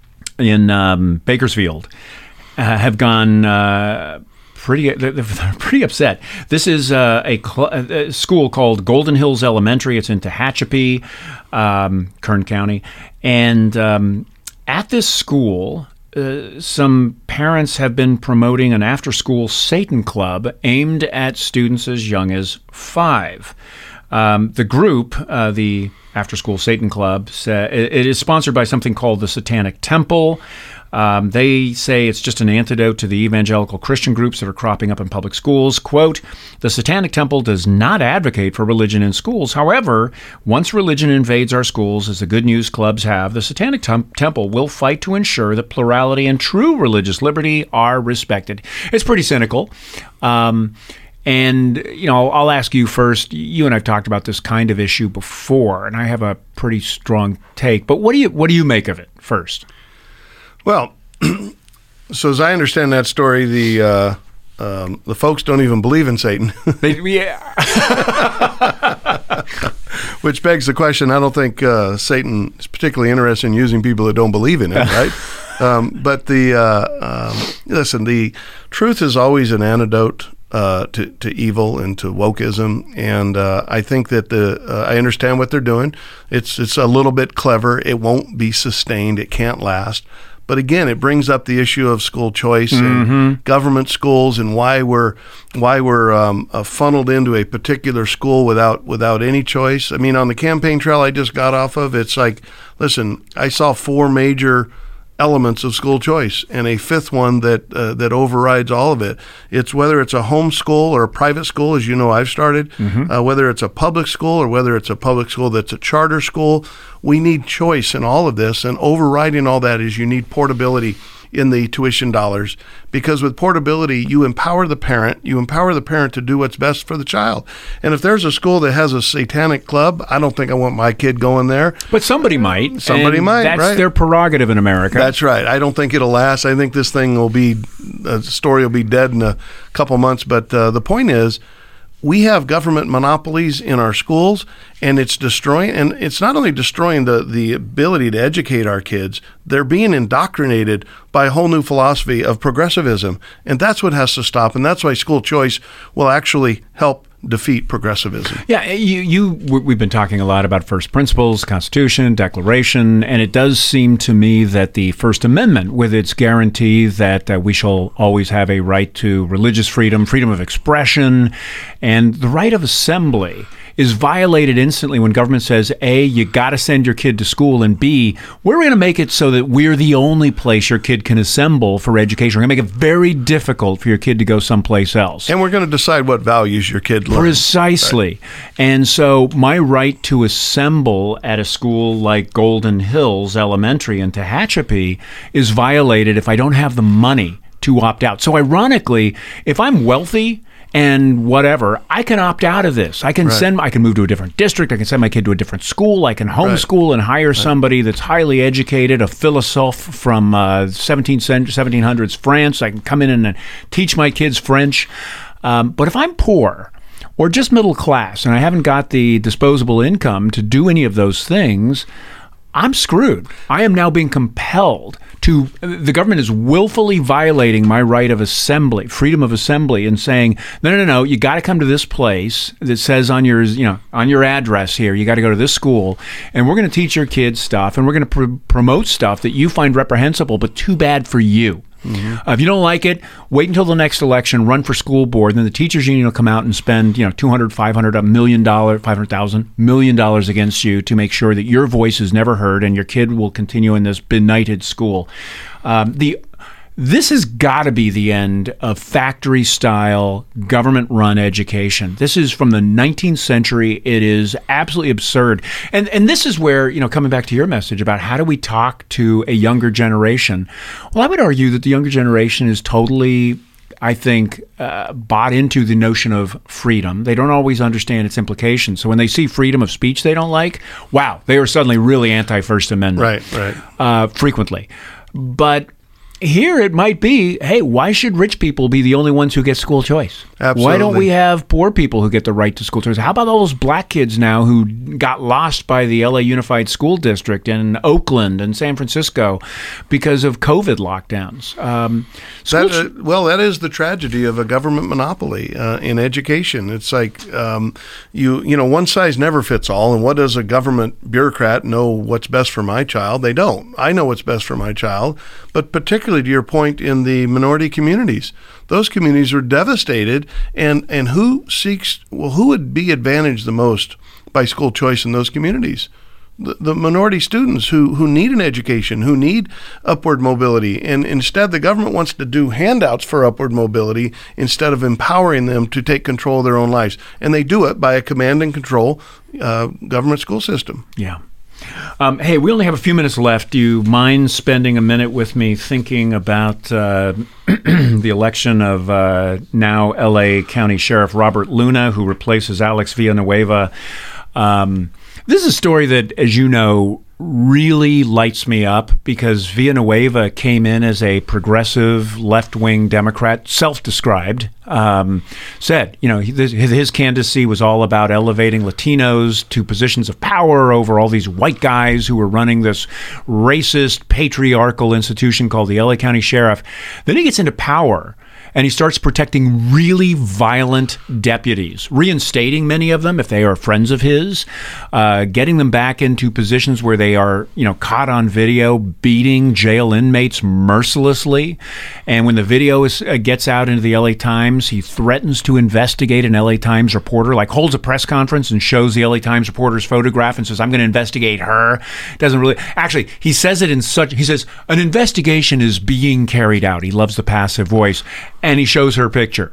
in um, Bakersfield uh, have gone uh, pretty they're, they're pretty upset. This is uh, a, cl- a school called Golden Hills Elementary. It's in Tehachapi, um, Kern County, and um, at this school, Uh, some parents have been promoting an after-school Satan club aimed at students as young as five. Um, the group, uh, the After-School Satan Club, sa- it is sponsored by something called the Satanic Temple. Um, they say it's just an antidote to the evangelical Christian groups that are cropping up in public schools. Quote, the Satanic Temple does not advocate for religion in schools. However, once religion invades our schools, as the Good News Clubs have, the Satanic Tem- Temple will fight to ensure that plurality and true religious liberty are respected. It's pretty cynical. Um, and, you know, I'll ask you first. You and I have talked about this kind of issue before, and I have a pretty strong take. But what do you what do you make of it first? Well, so as I understand that story, the uh, um, the folks don't even believe in Satan. They, yeah. Which begs the question, I don't think uh, Satan is particularly interested in using people that don't believe in it, right? um, but the uh, um, listen, the truth is always an antidote uh, to, to evil and to wokeism, and uh, I think that the uh, I understand what they're doing. It's it's a little bit clever. It won't be sustained. It can't last. But again, it brings up the issue of school choice mm-hmm. and government schools, and why we're why we're um, uh, funneled into a particular school without without any choice. I mean, on the campaign trail I just got off of, it's like, listen, I saw four major elements of school choice, and a fifth one that uh, that overrides all of it. It's whether it's a home school or a private school, as you know I've started, mm-hmm. uh, whether it's a public school or whether it's a public school that's a charter school. We need choice in all of this, and overriding all that is you need portability in the tuition dollars, because with portability, you empower the parent, you empower the parent to do what's best for the child. And if there's a school that has a satanic club, I don't think I want my kid going there. But somebody might. Somebody and might, that's right? their prerogative in America. That's right. I don't think it'll last. I think this thing will be, the story will be dead in a couple months. But uh, the point is, we have government monopolies in our schools, and it's destroying, and it's not only destroying the, the ability to educate our kids, they're being indoctrinated by a whole new philosophy of progressivism. And that's what has to stop. And that's why school choice will actually help defeat progressivism. Yeah, you, you, we've been talking a lot about first principles, Constitution, Declaration, and it does seem to me that the First Amendment, with its guarantee that uh, we shall always have a right to religious freedom, freedom of expression, and the right of assembly, is violated instantly when government says, A, you got to send your kid to school, and B, we're going to make it so that we're the only place your kid can assemble for education. We're going to make it very difficult for your kid to go someplace else. And we're going to decide what values your kid learns. Precisely. Right. And so my right to assemble at a school like Golden Hills Elementary in Tehachapi is violated if I don't have the money to opt out. So ironically, if I'm wealthy and whatever, I can opt out of this. I can right. send, I can move to a different district. I can send my kid to a different school. I can homeschool right. and hire right. somebody that's highly educated, a philosophe from uh, seventeenth century, seventeen hundreds France. I can come in and teach my kids French. Um, but if I'm poor or just middle class, and I haven't got the disposable income to do any of those things, I'm screwed. I am now being compelled to, the government is willfully violating my right of assembly, freedom of assembly, and saying, no, no, no, you got to come to this place that says on your, you know, on your address here, you got to go to this school, and we're going to teach your kids stuff, and we're going to pr- promote stuff that you find reprehensible, but too bad for you. Mm-hmm. Uh, if you don't like it, wait until the next election, run for school board, and then the teachers union will come out and spend, you know, two hundred, five hundred, a million dollars, five hundred thousand, million dollars against you to make sure that your voice is never heard and your kid will continue in this benighted school. Um, the This has got to be the end of factory-style, government-run education. This is from the nineteenth century. It is absolutely absurd. And and this is where, you know, coming back to your message about how do we talk to a younger generation, well, I would argue that the younger generation is totally, I think, uh, bought into the notion of freedom. They don't always understand its implications. So when they see freedom of speech they don't like, wow, they are suddenly really anti-First Amendment. Right, right. Uh, frequently. But here it might be, hey, why should rich people be the only ones who get school choice? Absolutely. Why don't we have poor people who get the right to school choice? How about all those black kids now who got lost by the L A Unified School District in Oakland and San Francisco because of COVID lockdowns? Um, that, uh, well, that is the tragedy of a government monopoly uh, in education. It's like um, you, you know, one size never fits all. And what does a government bureaucrat know what's best for my child? They don't. I know what's best for my child, but particularly to your point in the minority communities, those communities are devastated, and, and who seeks, well, who would be advantaged the most by school choice in those communities? The, the minority students who, who need an education, who need upward mobility, and instead the government wants to do handouts for upward mobility instead of empowering them to take control of their own lives. And they do it by a command and control uh, government school system. Yeah. Um, hey, we only have a few minutes left. Do you mind spending a minute with me thinking about uh, the election of uh, now L A County Sheriff Robert Luna, who replaces Alex Villanueva? Um, this is a story that, as you know, really lights me up because Villanueva came in as a progressive left-wing Democrat, self-described, um, said, you know, his, his candidacy was all about elevating Latinos to positions of power over all these white guys who were running this racist, patriarchal institution called the L A County Sheriff. Then he gets into power. And he starts protecting really violent deputies, reinstating many of them if they are friends of his, uh, getting them back into positions where they are, you know, caught on video, beating jail inmates mercilessly. And when the video is, uh, gets out into the L A Times, he threatens to investigate an L A Times reporter, like holds a press conference and shows the L A Times reporter's photograph and says, I'm going to investigate her. Doesn't really, actually, he says it in such, he says, an investigation is being carried out. He loves the passive voice. And he shows her picture.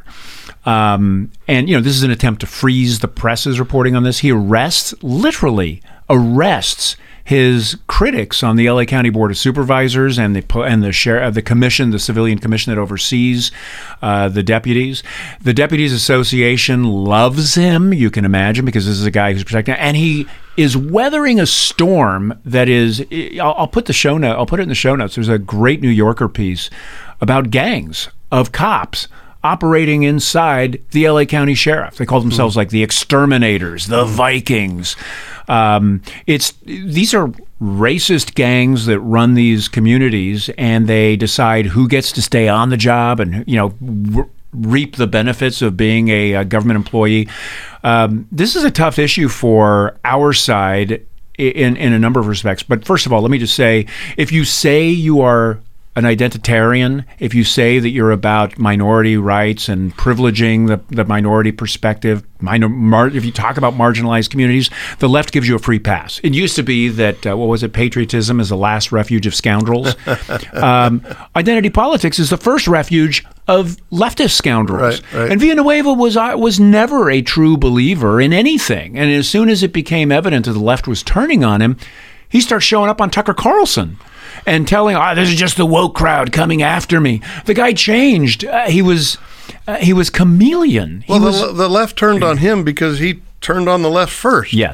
Um, and, you know, this is an attempt to freeze the press's reporting on this. He arrests, literally arrests his critics on the L A County Board of Supervisors and the and the sheriff, the commission, the civilian commission that oversees uh, the deputies. The Deputies Association loves him, you can imagine, because this is a guy who's protecting, and he is weathering a storm that is. I'll, I'll put the show note. I'll put it in the show notes. There's a great New Yorker piece about gangs of cops operating inside the L A County Sheriff. They call themselves mm. like the Exterminators, the mm. Vikings. Um, it's these are racist gangs that run these communities, and they decide who gets to stay on the job and, you know, re- reap the benefits of being a, a government employee. Um, this is a tough issue for our side in, in a number of respects. But first of all, let me just say, if you say you are an identitarian, if you say that you're about minority rights and privileging the, the minority perspective, minor, mar, if you talk about marginalized communities, the left gives you a free pass. It used to be that, uh, what was it, patriotism is the last refuge of scoundrels. um, identity politics is the first refuge of leftist scoundrels. Right, right. And Villanueva was uh, was never a true believer in anything. And as soon as it became evident that the left was turning on him, he starts showing up on Tucker Carlson and telling, oh, this is just the woke crowd coming after me. The guy changed. Uh, he was uh, he was chameleon. He well, was, the, the left turned on him because he turned on the left first. Yes.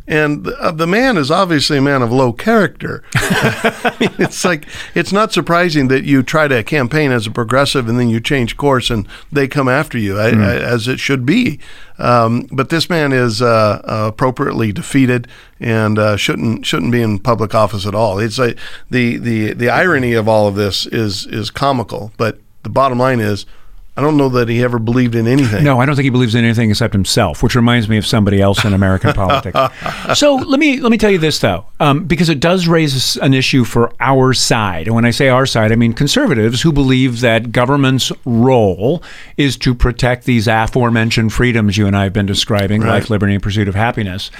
And the, uh, the man is obviously a man of low character. I mean, it's like, it's not surprising that you try to campaign as a progressive and then you change course and they come after you, mm. I, I, as it should be. Um, but this man is uh, uh, appropriately defeated and uh, shouldn't shouldn't be in public office at all. It's like the, the, the irony of all of this is is comical. But the bottom line is, I don't know that he ever believed in anything. No, I don't think he believes in anything except himself, which reminds me of somebody else in American politics. So let me let me tell you this, though, um, because it does raise an issue for our side. And when I say our side, I mean conservatives who believe that government's role is to protect these aforementioned freedoms you and I have been describing, right. Life, liberty, and pursuit of happiness.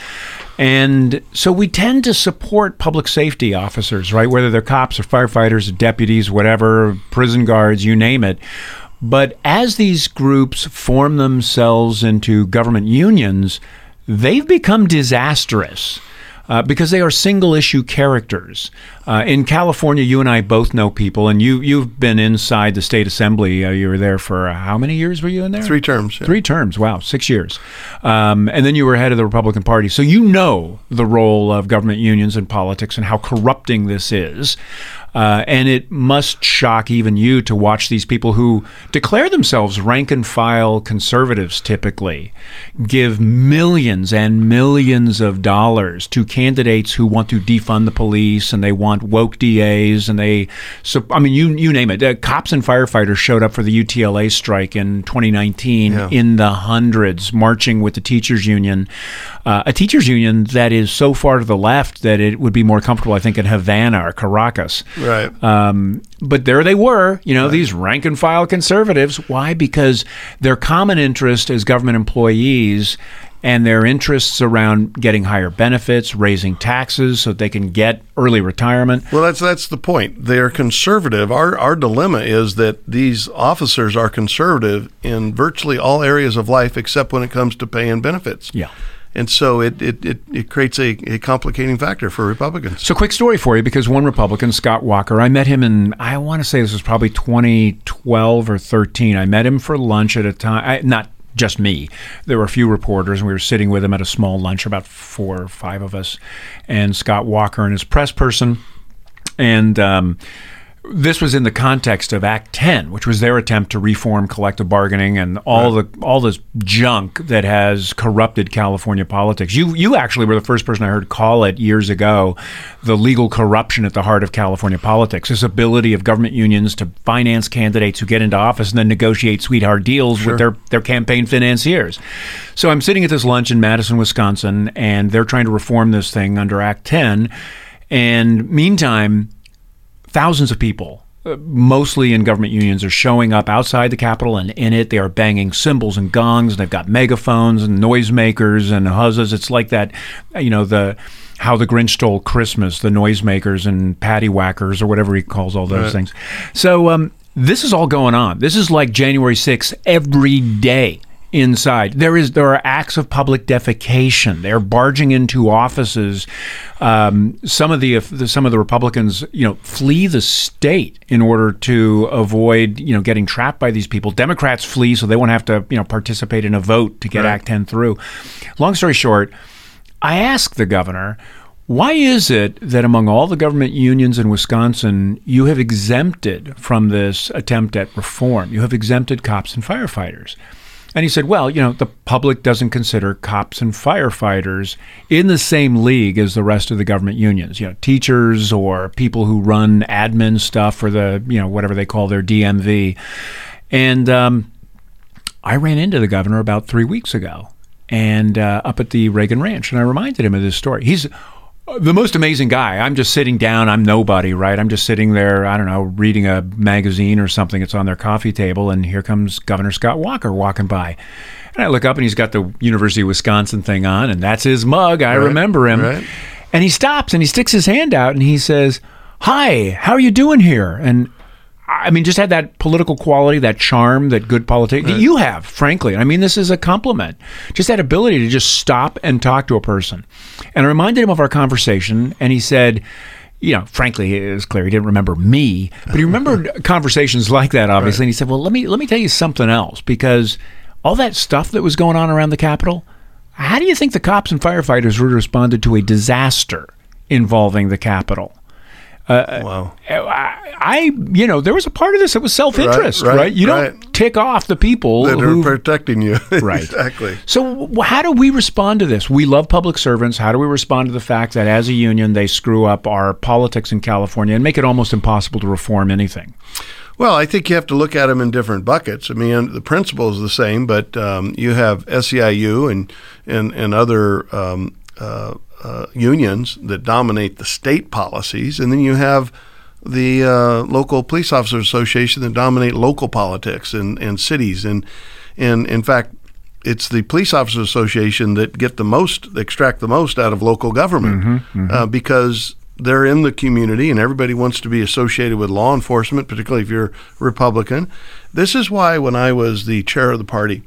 And so we tend to support public safety officers, right, whether they're cops or firefighters or deputies, whatever, prison guards, you name it. But as these groups form themselves into government unions, they've become disastrous uh, because they are single-issue characters. Uh, in California, you and I both know people, and you, you've been inside the state assembly. Uh, you were there for uh, how many years were you in there? Three terms. Yeah. Three terms. Wow, six years. Um, and then you were head of the Republican Party. So you know the role of government unions in politics and how corrupting this is. Uh, and it must shock even you to watch these people who declare themselves rank and file conservatives typically give millions and millions of dollars to candidates who want to defund the police and they want woke D As and they, so I mean, you you name it. Uh, cops and firefighters showed up for the U T L A strike in twenty nineteen yeah. in the hundreds, marching with the teachers union, uh, a teachers union that is so far to the left that it would be more comfortable, I think, in Havana or Caracas. Right. Um, but there they were, you know, right. these rank and file conservatives. Why? Because their common interest as government employees and their interests around getting higher benefits, raising taxes so they can get early retirement. Well, that's that's the point. They're conservative. Our our dilemma is that these officers are conservative in virtually all areas of life except when it comes to pay and benefits. Yeah. And so it it, it, it creates a, a complicating factor for Republicans. So quick story for you, because one Republican, Scott Walker, I met him in, I want to say this was probably twenty twelve or thirteen. I met him for lunch at a time, I, not just me. There were a few reporters, and we were sitting with him at a small lunch, about four or five of us, and Scott Walker and his press person. And um, this was in the context of Act ten, which was their attempt to reform collective bargaining and all right. the all this junk that has corrupted California politics. You you actually were the first person I heard call it years ago, the legal corruption at the heart of California politics. This ability of government unions to finance candidates who get into office and then negotiate sweetheart deals sure. with their, their campaign financiers. So I'm sitting at this lunch in Madison, Wisconsin, and they're trying to reform this thing under Act ten. And meantime, thousands of people, uh, mostly in government unions, are showing up outside the Capitol, and in it they are banging cymbals and gongs. And they've got megaphones and noisemakers and huzzas. It's like that, you know, the How the Grinch Stole Christmas, the noisemakers and patty whackers or whatever he calls all those right. things. So um, this is all going on. This is like January sixth every day. Inside, there is there are acts of public defecation. They're barging into offices. Um, some of the some of the Republicans, you know, flee the state in order to avoid, you know, getting trapped by these people. Democrats flee so they won't have to, you know, participate in a vote to get right. Act ten through. Long story short, I asked the governor, why is it that among all the government unions in Wisconsin, you have exempted from this attempt at reform? You have exempted cops and firefighters. And he said, well, you know, the public doesn't consider cops and firefighters in the same league as the rest of the government unions, you know, teachers or people who run admin stuff for the, you know, whatever they call their D M V. And um, I ran into the governor about three weeks ago and uh, up at the Reagan Ranch, and I reminded him of this story. He's the most amazing guy. I'm just sitting down. I'm nobody, right? I'm just sitting there, I don't know, reading a magazine or something. It's on their coffee table, and here comes Governor Scott Walker walking by. And I look up, and he's got the University of Wisconsin thing on, and that's his mug. I right, remember him. Right. And he stops, and he sticks his hand out, and he says, hi, how are you doing here? And I mean, just had that political quality, that charm, that good politics right. that you have, frankly. I mean, this is a compliment. Just that ability to just stop and talk to a person. And I reminded him of our conversation, and he said, you know, frankly, it was clear he didn't remember me, but he remembered conversations like that, obviously. Right. And he said, well, let me let me tell you something else, because all that stuff that was going on around the Capitol, How do you think the cops and firefighters would have responded to a disaster involving the Capitol? Uh, wow. I, I, you know, there was a part of this that was self-interest, right? Right, right? You right. don't tick off the people that who are protecting you. Right. Exactly. So how do we respond to this? We love public servants. How do we respond to the fact that as a union, they screw up our politics in California and make it almost impossible to reform anything? Well, I think you have to look at them in different buckets. I mean, the principle is the same, but um, you have S E I U and and and other um, uh, uh, unions that dominate the state policies, and then you have the uh, local police officers association that dominate local politics and, and cities. And and in fact, it's the police officers association that get the most, extract the most out of local government mm-hmm, mm-hmm. Uh, because they're in the community and everybody wants to be associated with law enforcement, particularly if you're Republican. This is why when I was the chair of the party,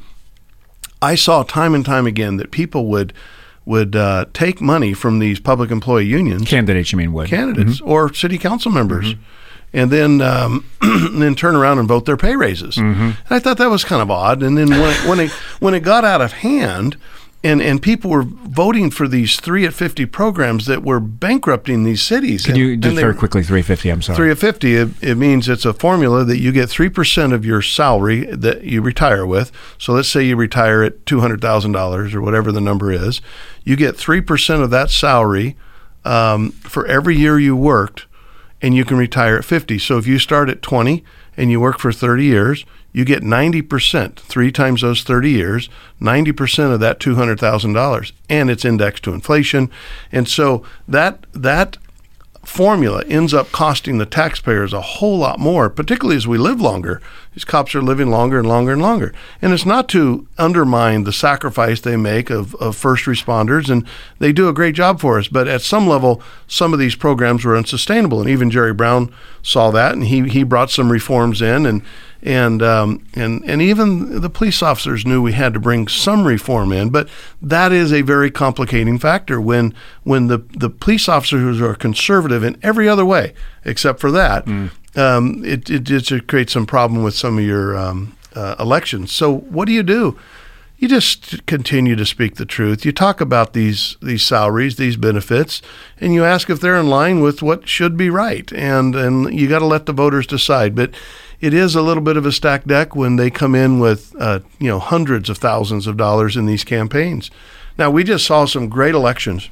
I saw time and time again that people would would uh, take money from these public employee unions. Candidates, you mean would. Candidates mm-hmm. or city council members. Mm-hmm. And then um, and then turn around and vote their pay raises. Mm-hmm. And I thought that was kind of odd. And then when it, when it, when it got out of hand, And and people were voting for these three at fifty programs that were bankrupting these cities. Can and, you just very quickly, three fifty, I'm sorry. three at fifty, it, it means it's a formula that you get three percent of your salary that you retire with. So let's say you retire at two hundred thousand dollars or whatever the number is. You get three percent of that salary um, for every year you worked, and you can retire at fifty. So if you start at twenty and you work for thirty years, you get ninety percent, three times those thirty years, ninety percent of that two hundred thousand dollars, and it's indexed to inflation. And so that that formula ends up costing the taxpayers a whole lot more, particularly as we live longer. These cops are living longer and longer and longer. And it's not to undermine the sacrifice they make of, of first responders, and they do a great job for us. But at some level, some of these programs were unsustainable, and even Jerry Brown saw that, and he he brought some reforms in, and and um, and and even the police officers knew we had to bring some reform in. But that is a very complicating factor when when the the police officers are conservative in every other way except for that. Mm. Um, it, it it creates some problem with some of your um, uh, elections. So what do you do? You just continue to speak the truth. You talk about these these salaries, these benefits, and you ask if they're in line with what should be right. And and you got to let the voters decide. But it is a little bit of a stacked deck when they come in with uh, you know hundreds of thousands of dollars in these campaigns. Now, we just saw some great elections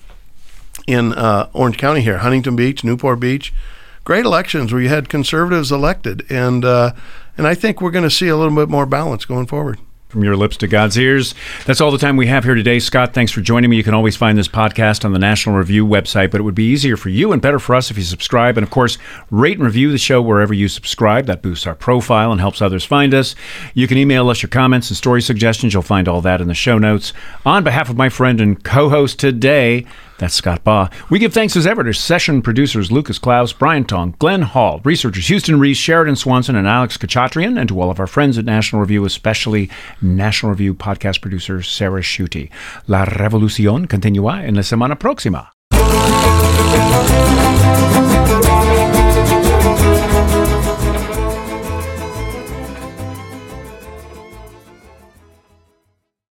in uh, Orange County here, Huntington Beach, Newport Beach. Great elections where you had conservatives elected, and uh, and I think we're going to see a little bit more balance going forward. From your lips to God's ears. That's all the time we have here today. Scott, thanks for joining me. You can always find this podcast on the National Review website, but it would be easier for you and better for us if you subscribe. And of course, rate and review the show wherever you subscribe. That boosts our profile and helps others find us. You can email us your comments and story suggestions. You'll find all that in the show notes. On behalf of my friend and co-host today, that's Scott Baugh. We give thanks as ever to session producers Lucas Klaus, Brian Tong, Glenn Hall, researchers Houston Reese, Sheridan Swanson, and Alex Kachatrian, and to all of our friends at National Review, especially National Review podcast producer Sarah Schutte. La revolución continúa en la semana próxima.